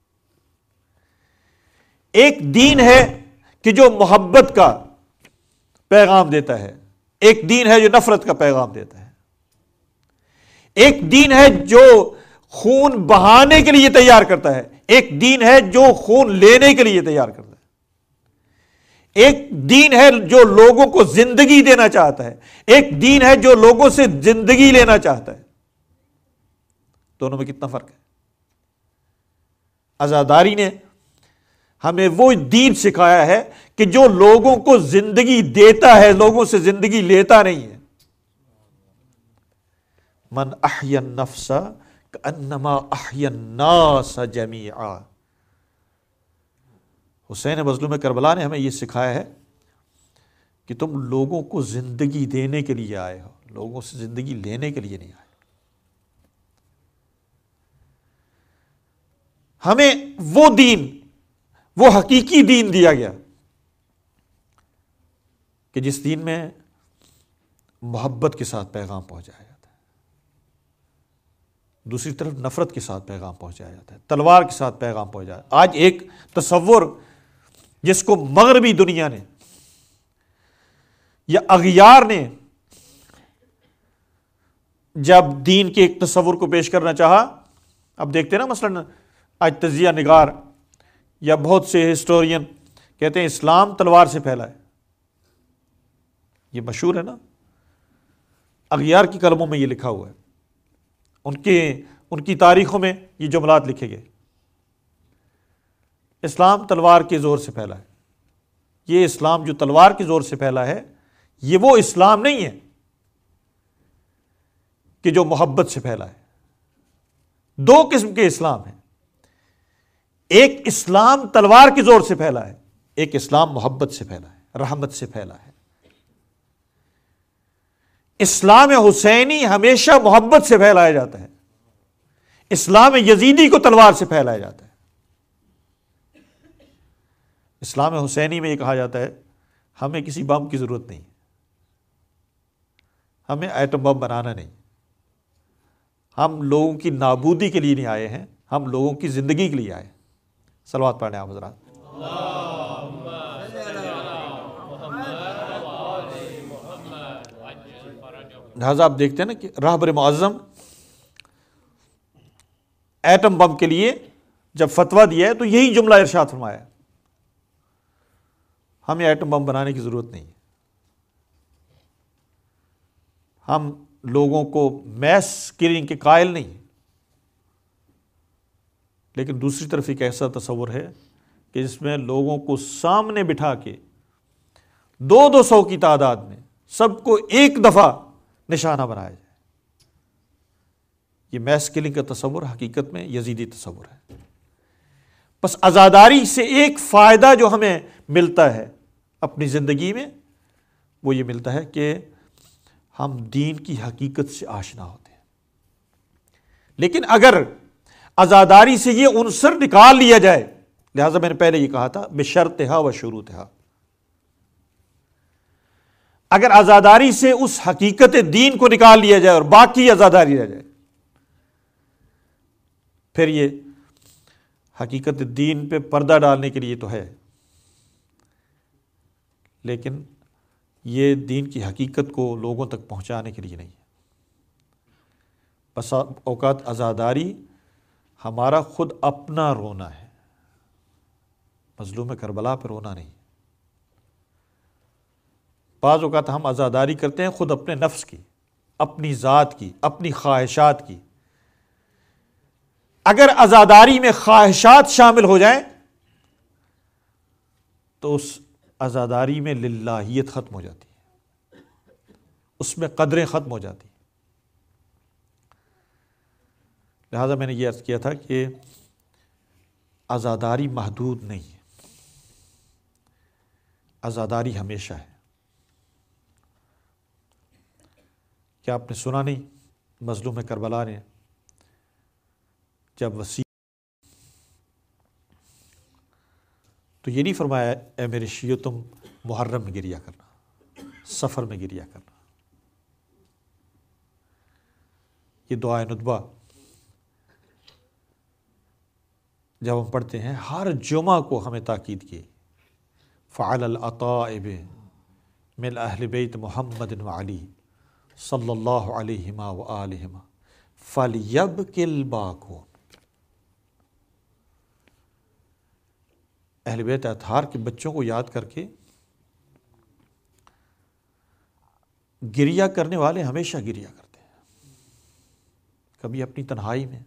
ایک دین ہے کہ جو محبت کا پیغام دیتا ہے، ایک دین ہے جو نفرت کا پیغام دیتا ہے، ایک دین ہے جو خون بہانے کے لیے تیار کرتا ہے، ایک دین ہے جو خون لینے کے لیے تیار کرتا ہے، ایک دین ہے جو لوگوں کو زندگی دینا چاہتا ہے، ایک دین ہے جو لوگوں سے زندگی لینا چاہتا ہے۔ دونوں میں کتنا فرق ہے؟ عزاداری نے ہمیں وہ دین سکھایا ہے کہ جو لوگوں کو زندگی دیتا ہے، لوگوں سے زندگی لیتا نہیں ہے۔ من احیا النفس کانما احیا الناس جميعا۔ حسین مظلوم کربلا نے ہمیں یہ سکھایا ہے کہ تم لوگوں کو زندگی دینے کے لیے آئے ہو، لوگوں سے زندگی لینے کے لیے نہیں آئے۔ ہمیں وہ دین، وہ حقیقی دین دیا گیا کہ جس دین میں محبت کے ساتھ پیغام پہنچایا جاتا ہے، دوسری طرف نفرت کے ساتھ پیغام پہنچایا جاتا ہے، تلوار کے ساتھ پیغام پہنچایا جاتا ہے۔ آج ایک تصور جس کو مغربی دنیا نے یا اغیار نے جب دین کے ایک تصور کو پیش کرنا چاہا، اب دیکھتے ہیں نا مثلا آج تجزیہ نگار یا بہت سے ہسٹورین کہتے ہیں اسلام تلوار سے پھیلا ہے، یہ مشہور ہے نا، اغیار کی کلموں میں یہ لکھا ہوا ہے، ان کی تاریخوں میں یہ جملات لکھے گئے، اسلام تلوار کے زور سے پھیلا ہے۔ یہ اسلام جو تلوار کے زور سے پھیلا ہے، یہ وہ اسلام نہیں ہے کہ جو محبت سے پھیلا ہے۔ دو قسم کے اسلام ہیں، ایک اسلام تلوار کے زور سے پھیلا ہے، ایک اسلام محبت سے پھیلا ہے، رحمت سے پھیلا ہے۔ اسلام حسینی ہمیشہ محبت سے پھیلایا جاتا ہے، اسلام یزیدی کو تلوار سے پھیلایا جاتا ہے۔ اسلام حسینی میں یہ کہا جاتا ہے ہمیں کسی بم کی ضرورت نہیں، ہمیں ایٹم بم بنانا نہیں، ہم لوگوں کی نابودی کے لیے نہیں آئے ہیں، ہم لوگوں کی زندگی کے لیے آئے ہیں۔ صلوات پڑھیں آپ حضرات۔ لہٰذا آپ دیکھتے ہیں نا کہ رہبر معظم ایٹم بم کے لیے جب فتویٰ دیا ہے تو یہی جملہ ارشاد فرمایا، ہمیں ایٹم بم بنانے کی ضرورت نہیں ہے، ہم لوگوں کو میس کلنگ کے قائل نہیں۔ لیکن دوسری طرف ایک ایسا تصور ہے کہ جس میں لوگوں کو سامنے بٹھا کے 200 کی تعداد میں سب کو ایک دفعہ نشانہ بنایا جائے۔ یہ میس کلنگ کا تصور حقیقت میں یزیدی تصور ہے۔ بس عزاداری سے ایک فائدہ جو ہمیں ملتا ہے اپنی زندگی میں، وہ یہ ملتا ہے کہ ہم دین کی حقیقت سے آشنا ہوتے ہیں۔ لیکن اگر عزاداری سے یہ عنصر نکال لیا جائے، لہٰذا میں نے پہلے یہ کہا تھا بشرطہا و شروطہا، اگر عزاداری سے اس حقیقت دین کو نکال لیا جائے اور باقی عزاداری رہ جائے، پھر یہ حقیقت دین پہ پردہ ڈالنے کے لیے تو ہے، لیکن یہ دین کی حقیقت کو لوگوں تک پہنچانے کے لیے نہیں ہے۔ بس اوقات عزاداری ہمارا خود اپنا رونا ہے، مظلوم کربلا پہ رونا نہیں۔ بعض اوقات ہم عزاداری کرتے ہیں خود اپنے نفس کی، اپنی ذات کی، اپنی خواہشات کی۔ اگر عزاداری میں خواہشات شامل ہو جائیں تو اس عزاداری میں للہیت ختم ہو جاتی ہے، اس میں قدریں ختم ہو جاتی ہیں۔ لہذا میں نے یہ عرض کیا تھا کہ عزاداری محدود نہیں ہے، عزاداری ہمیشہ ہے۔ کیا آپ نے سنا نہیں مظلوم کربلا نے جب وصیت تو یہ نہیں فرمایا اے میرے شیعو تم محرم میں گریا کرنا، سفر میں گریا کرنا۔ یہ دعائے ندبہ جب ہم پڑھتے ہیں ہر جمعہ کو ہمیں تاکید کی، فعل العطائب من اہل بیت محمد وعلی صلی اللہ علیہما وآلہما فلیبکی الباکون۔ اہل بیت اطہار کے بچوں کو یاد کر کے گریا کرنے والے ہمیشہ گریا کرتے ہیں، کبھی اپنی تنہائی میں،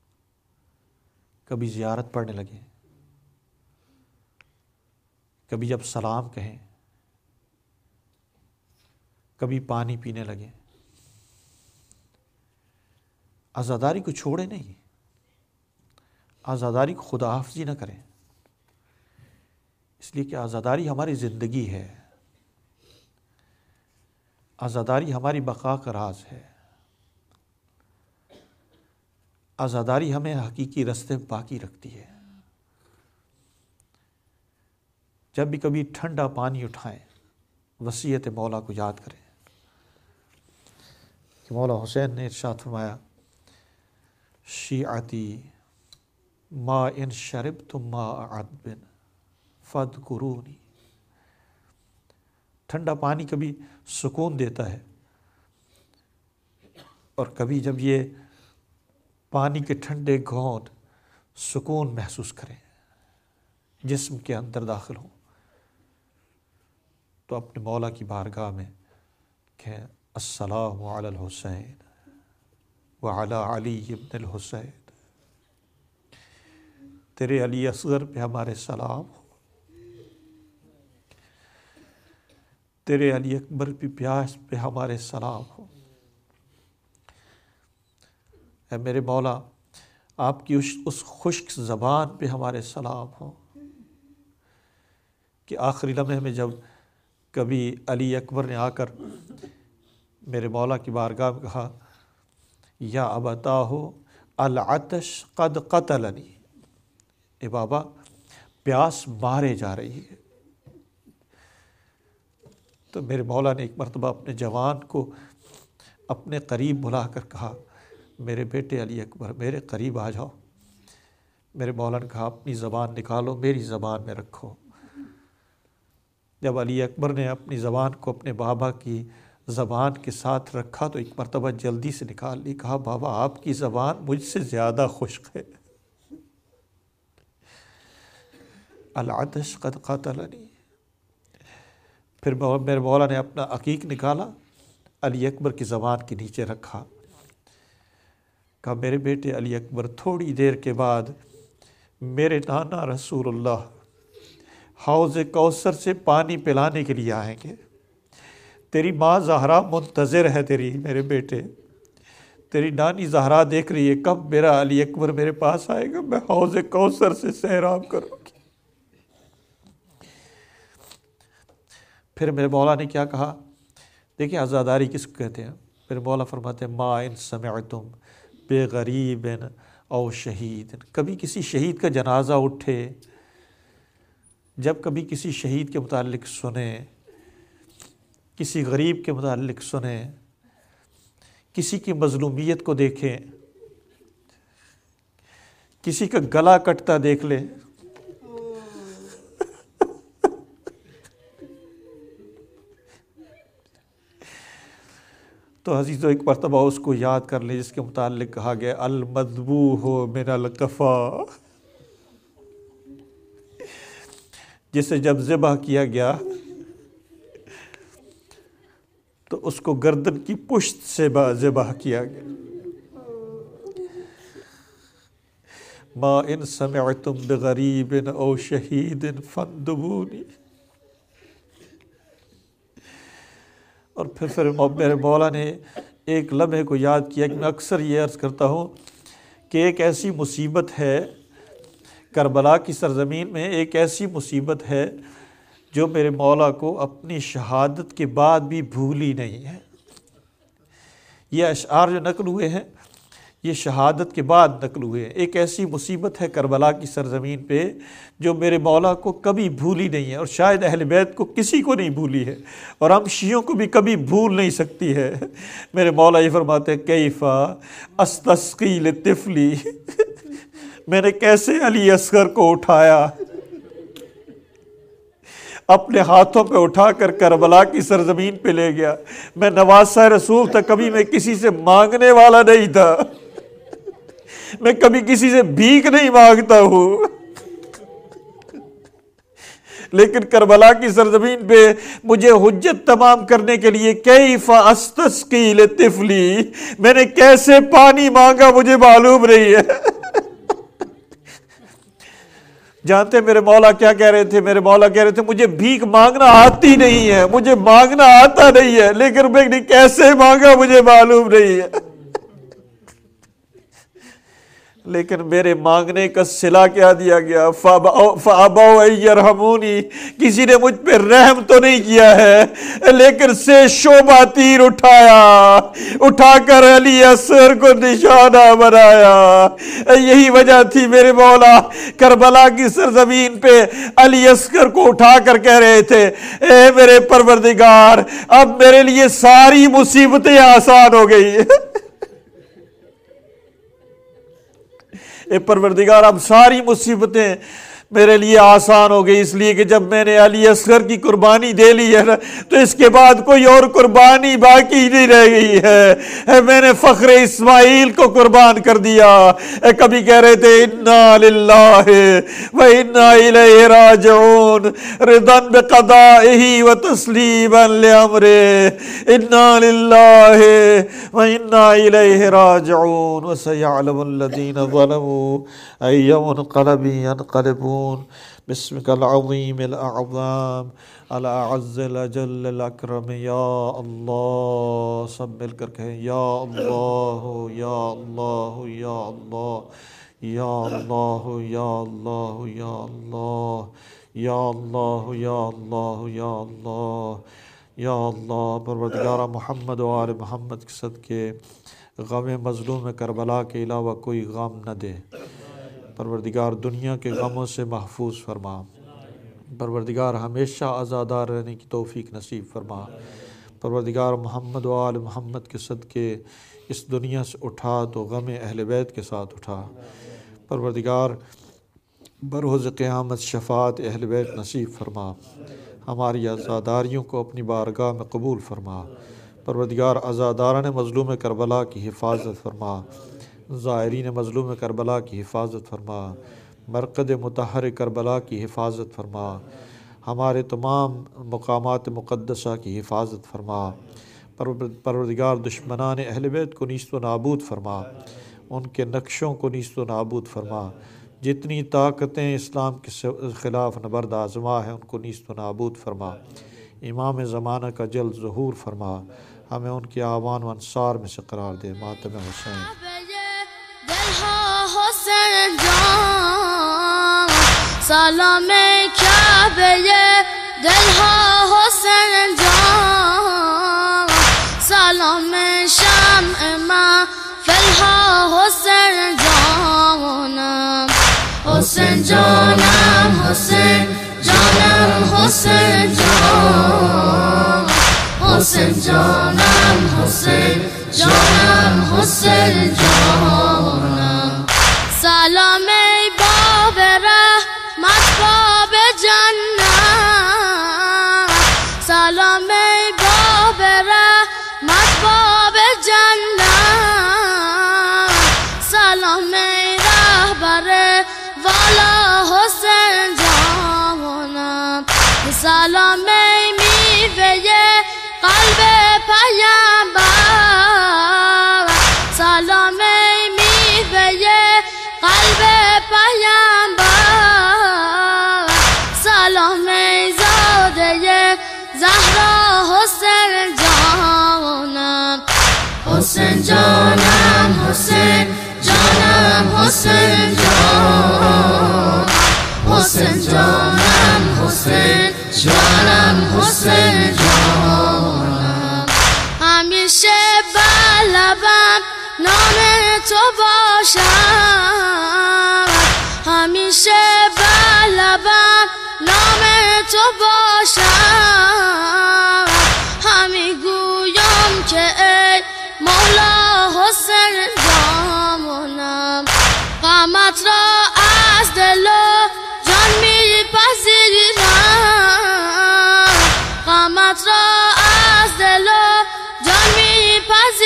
کبھی زیارت پڑھنے لگے، کبھی جب سلام کہیں، کبھی پانی پینے لگے۔ عزاداری کو چھوڑے نہیں، عزاداری کو خدا حافظی نہ کریں، اس لیے کہ عزاداری ہماری زندگی ہے، عزاداری ہماری بقا کا راز ہے. عزاداری ہمیں حقیقی راستے باقی رکھتی ہے. جب بھی کبھی ٹھنڈا پانی اٹھائیں وصیت مولا کو یاد کریں کہ مولا حسین نے ارشاد فرمایا شیعتی ما ان شربتم ماء عذب فاذکرونی. ٹھنڈا پانی کبھی سکون دیتا ہے اور کبھی جب یہ پانی کے ٹھنڈے گھونٹ سکون محسوس کریں جسم کے اندر داخل ہوں تو اپنے مولا کی بارگاہ میں کہیں السلام علی الحسین وعلی علی ابن الحسین. تیرے علی اصغر پہ ہمارے سلام ہو، تیرے علی اکبر کی پیاس پہ ہمارے سلام ہو. اے میرے مولا آپ کی اس خشک زبان پہ ہمارے سلام ہو کہ آخری لمحے میں جب کبھی علی اکبر نے آ کر میرے مولا کی بارگاہ میں کہا یا ابتاہ العطش قد قتلنی، اے بابا پیاس مارے جا رہی ہے، تو میرے مولا نے ایک مرتبہ اپنے جوان کو اپنے قریب بلا کر کہا میرے بیٹے علی اکبر میرے قریب آ جاؤ. میرے مولا نے کہا اپنی زبان نکالو میری زبان میں رکھو. جب علی اکبر نے اپنی زبان کو اپنے بابا کی زبان کے ساتھ رکھا تو ایک مرتبہ جلدی سے نکال لی. کہا بابا آپ کی زبان مجھ سے زیادہ خشک ہے. العطش قد قتلنی. پھر میرے مولا نے اپنا عقیق نکالا علی اکبر کی زبان کے نیچے رکھا. کہا میرے بیٹے علی اکبر تھوڑی دیر کے بعد میرے نانا رسول اللہ حوض کوثر سے پانی پلانے کے لیے آئیں گے. تیری ماں زہرا منتظر ہے تیری میرے بیٹے. تیری نانی زہرا دیکھ رہی ہے کب میرا علی اکبر میرے پاس آئے گا، میں حوض کوثر سے سیراب کروں گی. پھر میرے مولا نے کیا کہا، دیکھیں عزاداری کس کو کہتے ہیں. پھر مولا فرماتے ہیں ما ان سمعتم بے غریب او شہید. کبھی کسی شہید کا جنازہ اٹھے، جب کبھی کسی شہید کے متعلق سنیں، کسی غریب کے متعلق سنیں، کسی کی مظلومیت کو دیکھیں، کسی کا گلا کٹتا دیکھ لیں، تو عزیزو ایک مرتبہ اس کو یاد کر لیں جس کے متعلق کہا گیا المذبوح من القفا، جسے جب ذبح کیا گیا تو اس کو گردن کی پشت سے ذبح کیا گیا. ما ان سمعتم بغریب او شہید فاندبونی. اور پھر میرے مولا نے ایک لمحے کو یاد کیا کہ میں اکثر یہ عرض کرتا ہوں کہ ایک ایسی مصیبت ہے کربلا کی سرزمین میں، ایک ایسی مصیبت ہے جو میرے مولا کو اپنی شہادت کے بعد بھی بھولی نہیں ہے. یہ اشعار جو نقل ہوئے ہیں یہ شہادت کے بعد نقل ہوئے ہیں. ایک ایسی مصیبت ہے کربلا کی سرزمین پہ جو میرے مولا کو کبھی بھولی نہیں ہے، اور شاید اہل بیت کو کسی کو نہیں بھولی ہے، اور ہم شیعوں کو بھی کبھی بھول نہیں سکتی ہے. میرے مولا یہ فرماتے ہیں کیفا استسقی لطفلی، میں نے کیسے علی اصغر کو اٹھایا، اپنے ہاتھوں پہ اٹھا کر کربلا کی سرزمین پہ لے گیا. میں نواسہ رسول تھا، کبھی میں کسی سے مانگنے والا نہیں تھا، میں کبھی کسی سے بھیک نہیں مانگتا ہوں، لیکن کربلا کی سرزمین پہ مجھے حجت تمام کرنے کے لیے کیف استسقی لطفلی، میں نے کیسے پانی مانگا مجھے معلوم نہیں ہے. جانتے میرے مولا کیا کہہ رہے تھے؟ میرے مولا کہہ رہے تھے مجھے بھیک مانگنا آتی نہیں ہے، مجھے مانگنا آتا نہیں ہے، لیکن میں نے کیسے مانگا مجھے معلوم نہیں ہے. لیکن میرے مانگنے کا صلہ کیا دیا گیا؟ فَأَبَوْا أَن يَرْحَمُونِي، کسی نے مجھ پہ رحم تو نہیں کیا ہے، لیکن سے شعبہ تیر اٹھا کر علی اصغر کو نشانہ بنایا۔ یہی وجہ تھی میرے مولا کربلا کی سرزمین پہ علی اصغر کو اٹھا کر کہہ رہے تھے، اے میرے پروردگار اب میرے لیے ساری مصیبتیں آسان ہو گئی۔ اے پروردگار اب ساری مصیبتیں میرے لیے آسان ہو گئی، اس لیے کہ جب میں نے علی اصغر کی قربانی دے لی ہے نا تو اس کے بعد کوئی اور قربانی باقی نہیں رہ گئی ہے۔ میں نے فخر اسماعیل کو قربان کر دیا۔ کبھی کہہ رہے تھے انا للہ و انا الیہ راجعون، رضا بقضائہ و تسلیما لامرہ، انا للہ و انا الیہ راجعون، وسیعلم الذین ظلموا ای منقلب ینقلبون، بسمک العظیم الاعظام الاعز الاجل الاکرم، یا اللہ۔ سب مل کر کہیں یا اللہ یا اللہ یا اللہ یا اللہ یا اللہ یا اللہ یا اللہ یا اللہ یا اللہ یا اللہ۔ پروردگارہ محمد و آل محمد کے صدقے غم مظلوم کربلا کے علاوہ کوئی غم نہ دے۔ پروردگار دنیا کے غموں سے محفوظ فرما۔ پروردگار ہمیشہ آزادار رہنے کی توفیق نصیب فرما۔ پروردگار محمد و آل محمد کے صدقے اس دنیا سے اٹھا تو غم اہل بیت کے ساتھ اٹھا۔ پروردگار بروز قیامت شفاعت اہل بیت نصیب فرما۔ ہماری عزاداریوں کو اپنی بارگاہ میں قبول فرما۔ پروردگار عزاداران مظلوم کربلا کی حفاظت فرما، زائرین مظلوم کربلا کی حفاظت فرما، مرقد مطہر کربلا کی حفاظت فرما، ہمارے تمام مقامات مقدسہ کی حفاظت فرما۔ پروردگار دشمنان اہل بیت کو نیست و نابود فرما، ان کے نقشوں کو نیست و نابود فرما۔ جتنی طاقتیں اسلام کے خلاف نبرد آزما ہیں ان کو نیست و نابود فرما۔ امام زمانہ کا جلد ظہور فرما، ہمیں ان کے اعوان و انصار میں سے قرار دے۔ ماتم حسین۔ حسین جان سلام کعبہ دل ہا حسین جان، سلام شمع محفل ہا حسین جانم، حسین جانم حسین جانم حسین جان، حسین جانم حسین جانم حسین جانم، سلام ای باب رحمت باب جنت، سلام ای باب رحمت باب جنت، سلام ای رهبر والا حسین جانم، سلام ای میوه قلب پیامبر، سلام ای میوه قلب پیامبر، سلام ای زاده زهرا حسین جانم، حسین جانم حسین جانم حسین جان، حسین جانم حسین جانم حسین جانم، همیشه بلبم نام تو باشم، همیشه بلبم نام تو باشم، همی گویم که ای مولا حسین جانم، غمت را از دل و جان میپذیرم، غمت را از دل و جان میپذیرم،